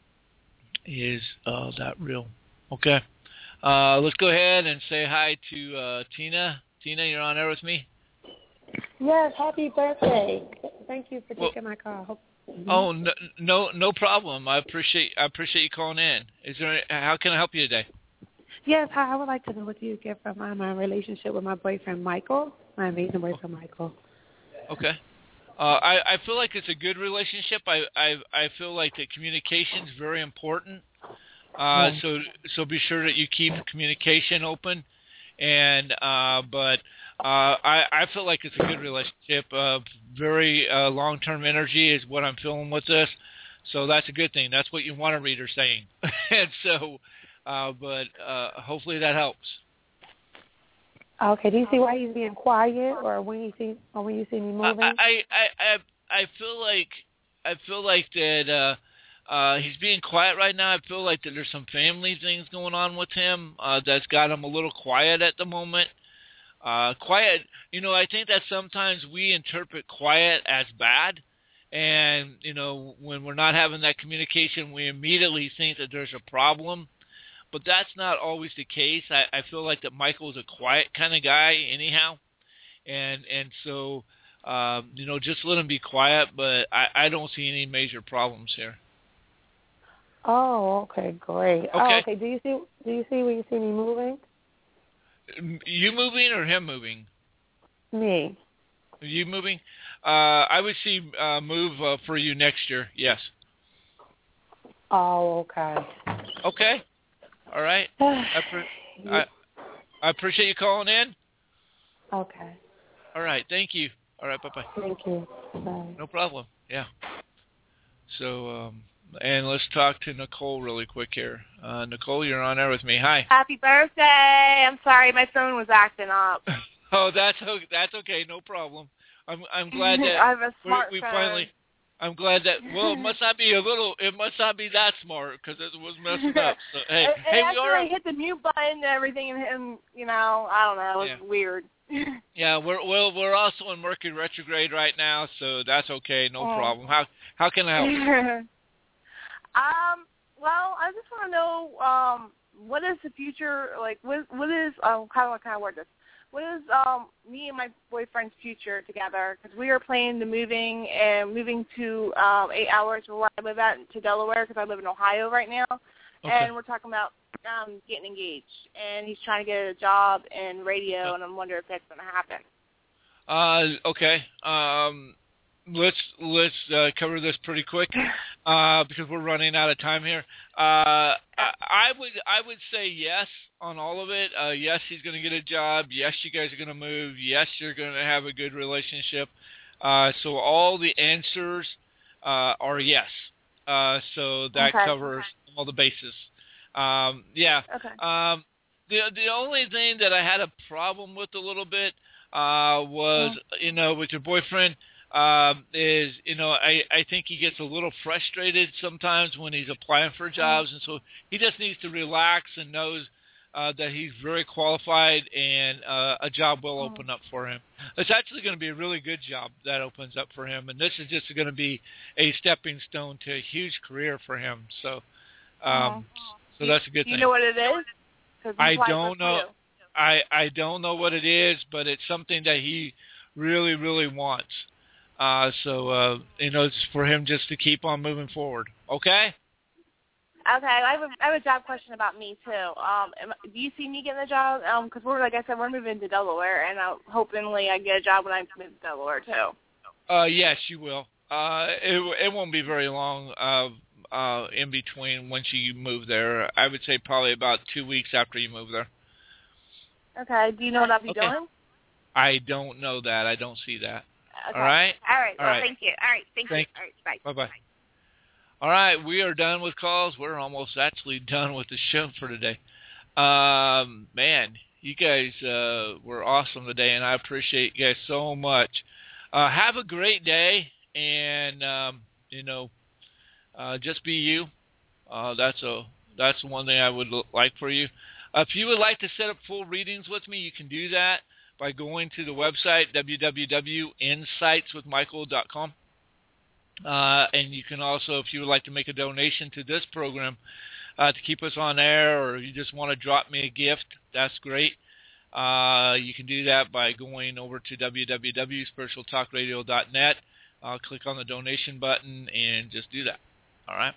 Speaker 3: is uh, that real. Okay. Uh, let's go ahead and say hi to uh, Tina. Tina, you're on air with me?
Speaker 20: Yes, happy birthday. Thank you for
Speaker 3: Well,
Speaker 20: taking my call. Hope, mm-hmm.
Speaker 3: Oh, no, no no problem. I appreciate I appreciate you calling in. Is there how can I help you today?
Speaker 20: Yes, hi, I would like to know what you get from my, my relationship with my boyfriend, Michael, my amazing boyfriend, Michael.
Speaker 3: Okay. Uh, I, I feel like it's a good relationship. I, I, I feel like that communication is very important. Uh,
Speaker 20: Yeah.
Speaker 3: so so be sure that you keep communication open, and uh, but uh, I I feel like it's a good relationship. Uh, very uh, long-term energy is what I'm feeling with this. So that's a good thing. That's what you want a reader saying. And so, uh, but uh, hopefully that helps.
Speaker 20: Okay. Do you see why he's being quiet, or when you see, or when you see me moving?
Speaker 3: I I I, I feel like I feel like that uh, uh, he's being quiet right now. I feel like that there's some family things going on with him uh, that's got him a little quiet at the moment. Uh, quiet, you know, I think that sometimes we interpret quiet as bad. And, you know, when we're not having that communication, we immediately think that there's a problem. But that's not always the case. I, I feel like that Michael's a quiet kind of guy anyhow. And and so, um, you know, just let him be quiet. But I, I don't see any major problems here.
Speaker 20: Oh, okay, great.
Speaker 3: Okay.
Speaker 20: Oh, okay. Do you see? Do you see when you see me moving?
Speaker 3: You moving or him moving?
Speaker 20: Me.
Speaker 3: You moving? Uh, I would see uh, move uh, for you next year. Yes.
Speaker 20: Oh, okay.
Speaker 3: Okay. All right. I, pre- I, I appreciate you calling in.
Speaker 20: Okay.
Speaker 3: All right. Thank you. All right. Bye-bye.
Speaker 20: Thank you. Bye.
Speaker 3: No problem. Yeah. So, um, and let's talk to Nicole really quick here. Uh, Nicole, you're on air with me. Hi.
Speaker 21: Happy birthday. I'm sorry, my phone was acting up.
Speaker 3: Oh, that's okay. That's okay. No problem. I'm I'm glad that
Speaker 21: I have a
Speaker 3: we,
Speaker 21: smartphone.
Speaker 3: we finally. I'm glad that. Well, it must not be a little. It must not be that smart because it was messing up. So hey,
Speaker 21: it,
Speaker 3: hey,
Speaker 21: it
Speaker 3: we
Speaker 21: actually
Speaker 3: are.
Speaker 21: hit the mute button and everything, and, and you know, I don't know. It was
Speaker 3: Yeah.
Speaker 21: weird.
Speaker 3: Yeah, we're well, we're also in Mercury retrograde right now, so that's okay. No
Speaker 21: Oh.
Speaker 3: problem. How how can I help you?
Speaker 21: um. Well, I just want to know um, what is the future like? What what is um, kind of kind of word this? What is um, me and my boyfriend's future together? Because we are planning to moving and moving to um, eight hours from where I live at to Delaware because I live in Ohio right now,
Speaker 3: Okay.
Speaker 21: and we're talking about um, getting engaged. And he's trying to get a job in radio, and I'm wondering if that's going to happen.
Speaker 3: Uh, okay. Um, let's let's uh, cover this pretty quick uh, because we're running out of time here. Uh, I, I would I would say yes on all of it. Uh, yes, he's going to get a job. Yes, you guys are going to move. Yes, you're going to have a good relationship. Uh, so all the answers uh, are yes. Uh, so that
Speaker 21: Okay.
Speaker 3: covers all the bases. Um, yeah.
Speaker 21: Okay.
Speaker 3: Um, the the only thing that I had a problem with a little bit uh, was, you know, with your boyfriend. Um, is, you know, I, I think he gets a little frustrated sometimes when he's applying for jobs, and so he just needs to relax and knows uh, that he's very qualified and uh, a job will open up for him. It's actually going to be a really good job that opens up for him, and this is just going to be a stepping stone to a huge career for him. So, um, so that's a good
Speaker 21: Do you
Speaker 3: thing.
Speaker 21: know what it is? 'Cause he
Speaker 3: I
Speaker 21: applied
Speaker 3: don't
Speaker 21: for
Speaker 3: know.
Speaker 21: two.
Speaker 3: I I don't know what it is, but it's something that he really really wants. Uh, so, uh, you know, it's for him just to keep on moving forward. Okay?
Speaker 21: Okay, I have, a, I have a job question about me, too. Um, am, do you see me getting a job? Because we're, like I said, we're moving to Delaware, and uh, hopefully I get a job when I move to Delaware, too.
Speaker 3: Uh, yes, you will. Uh, it, it won't be very long uh, uh, in between once you move there. I would say probably about two weeks after you move there.
Speaker 21: Okay, do you know what I'll be
Speaker 3: Okay.
Speaker 21: doing?
Speaker 3: I don't know that. I don't see that.
Speaker 21: Okay.
Speaker 3: All right?
Speaker 21: All right,
Speaker 3: All
Speaker 21: well,
Speaker 3: right.
Speaker 21: thank you. All right, thank,
Speaker 3: Thank-
Speaker 21: you. All right, bye.
Speaker 3: Bye-bye. All right, we are done with calls. We're almost actually done with the show for today. Um, man, you guys uh, were awesome today, and I appreciate you guys so much. Uh, have a great day, and, um, you know, uh, just be you. Uh, that's a that's the one thing I would l- like for you. Uh, if you would like to set up full readings with me, you can do that by going to the website, w w w dot insights with michael dot com. Uh, and you can also, if you would like to make a donation to this program uh, to keep us on air, or you just want to drop me a gift, that's great. Uh, you can do that by going over to w w w dot spiritual talk radio dot net. Uh, click on the donation button and just do that. All right?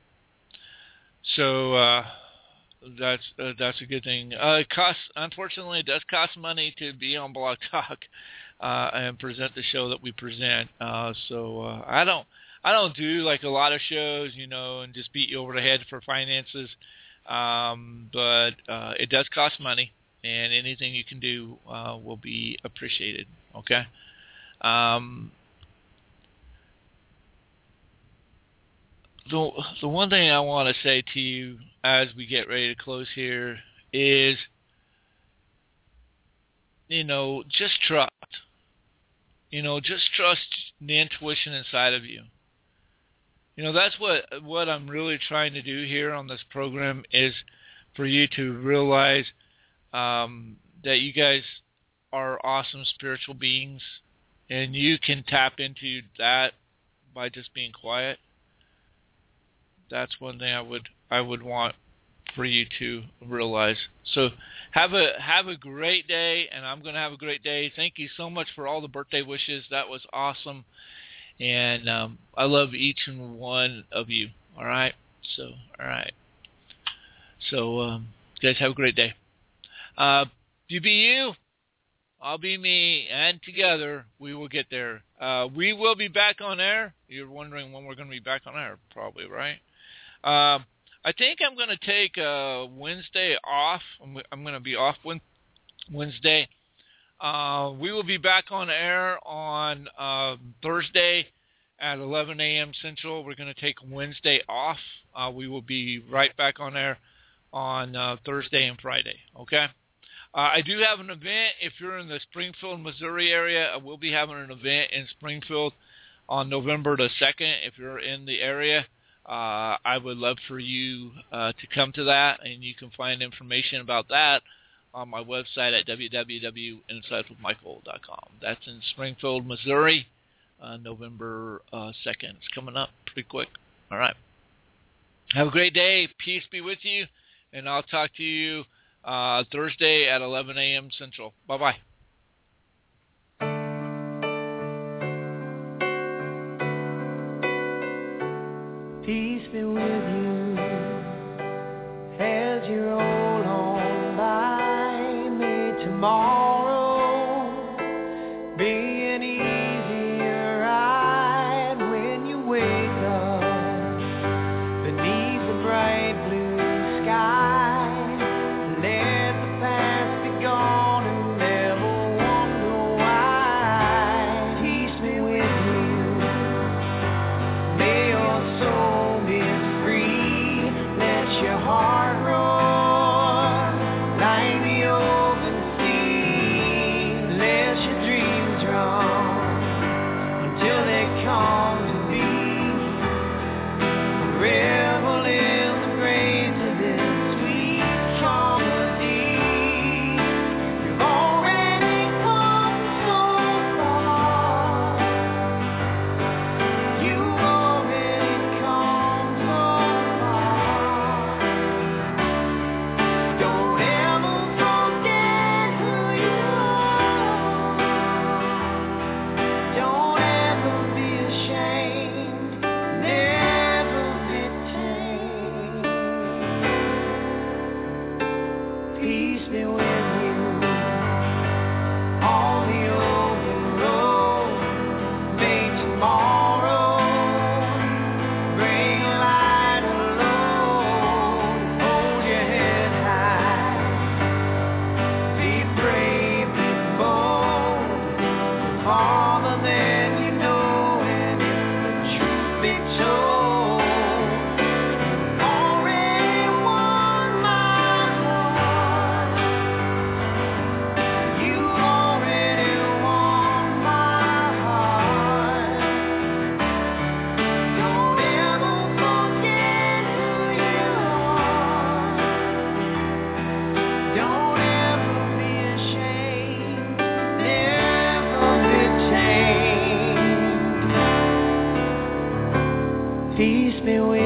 Speaker 3: So uh, that's uh, that's a good thing. Uh, it costs, unfortunately, it does cost money to be on Blog Talk uh, and present the show that we present. Uh, so uh, I don't I don't do like a lot of shows, you know, and just beat you over the head for finances. Um, but uh, it does cost money, and anything you can do uh, will be appreciated. Okay. Um, the the one thing I want to say to you as we get ready to close here is, you know, just trust. You know, just trust the intuition inside of you. You know, that's what what I'm really trying to do here on this program, is for you to realize um, that you guys are awesome spiritual beings, and you can tap into that by just being quiet. That's one thing I would I would want for you to realize. So have a have a great day, and I'm going to have a great day. Thank you so much for all the birthday wishes. That was awesome, and um, I love each and one of you. All right, so all right, so um, you guys have a great day. Uh, you be you, I'll be me, and together we will get there. Uh, we will be back on air. You're wondering when we're going to be back on air, probably, right? Uh, I think I'm going to take uh, Wednesday off. I'm, I'm going to be off Wednesday. Uh, we will be back on air on uh, Thursday at eleven a.m. Central. We're going to take Wednesday off. Uh, we will be right back on air on uh, Thursday and Friday, okay? Uh, I do have an event. If you're in the Springfield, Missouri area, I will be having an event in Springfield on November the second. If you're in the area, uh, I would love for you uh, to come to that, and you can find information about that on my website at w w w dot insights with michael dot com. That's in Springfield, Missouri, uh, November uh, second. It's coming up pretty quick. All right. Have a great day. Peace be with you, and I'll talk to you Uh, Thursday at eleven a.m. Central. Bye-bye.
Speaker 2: Peace be with you as you roll on by. May tomorrow be an easier ride when you wake up beneath the bright blue sky. Peace be with you.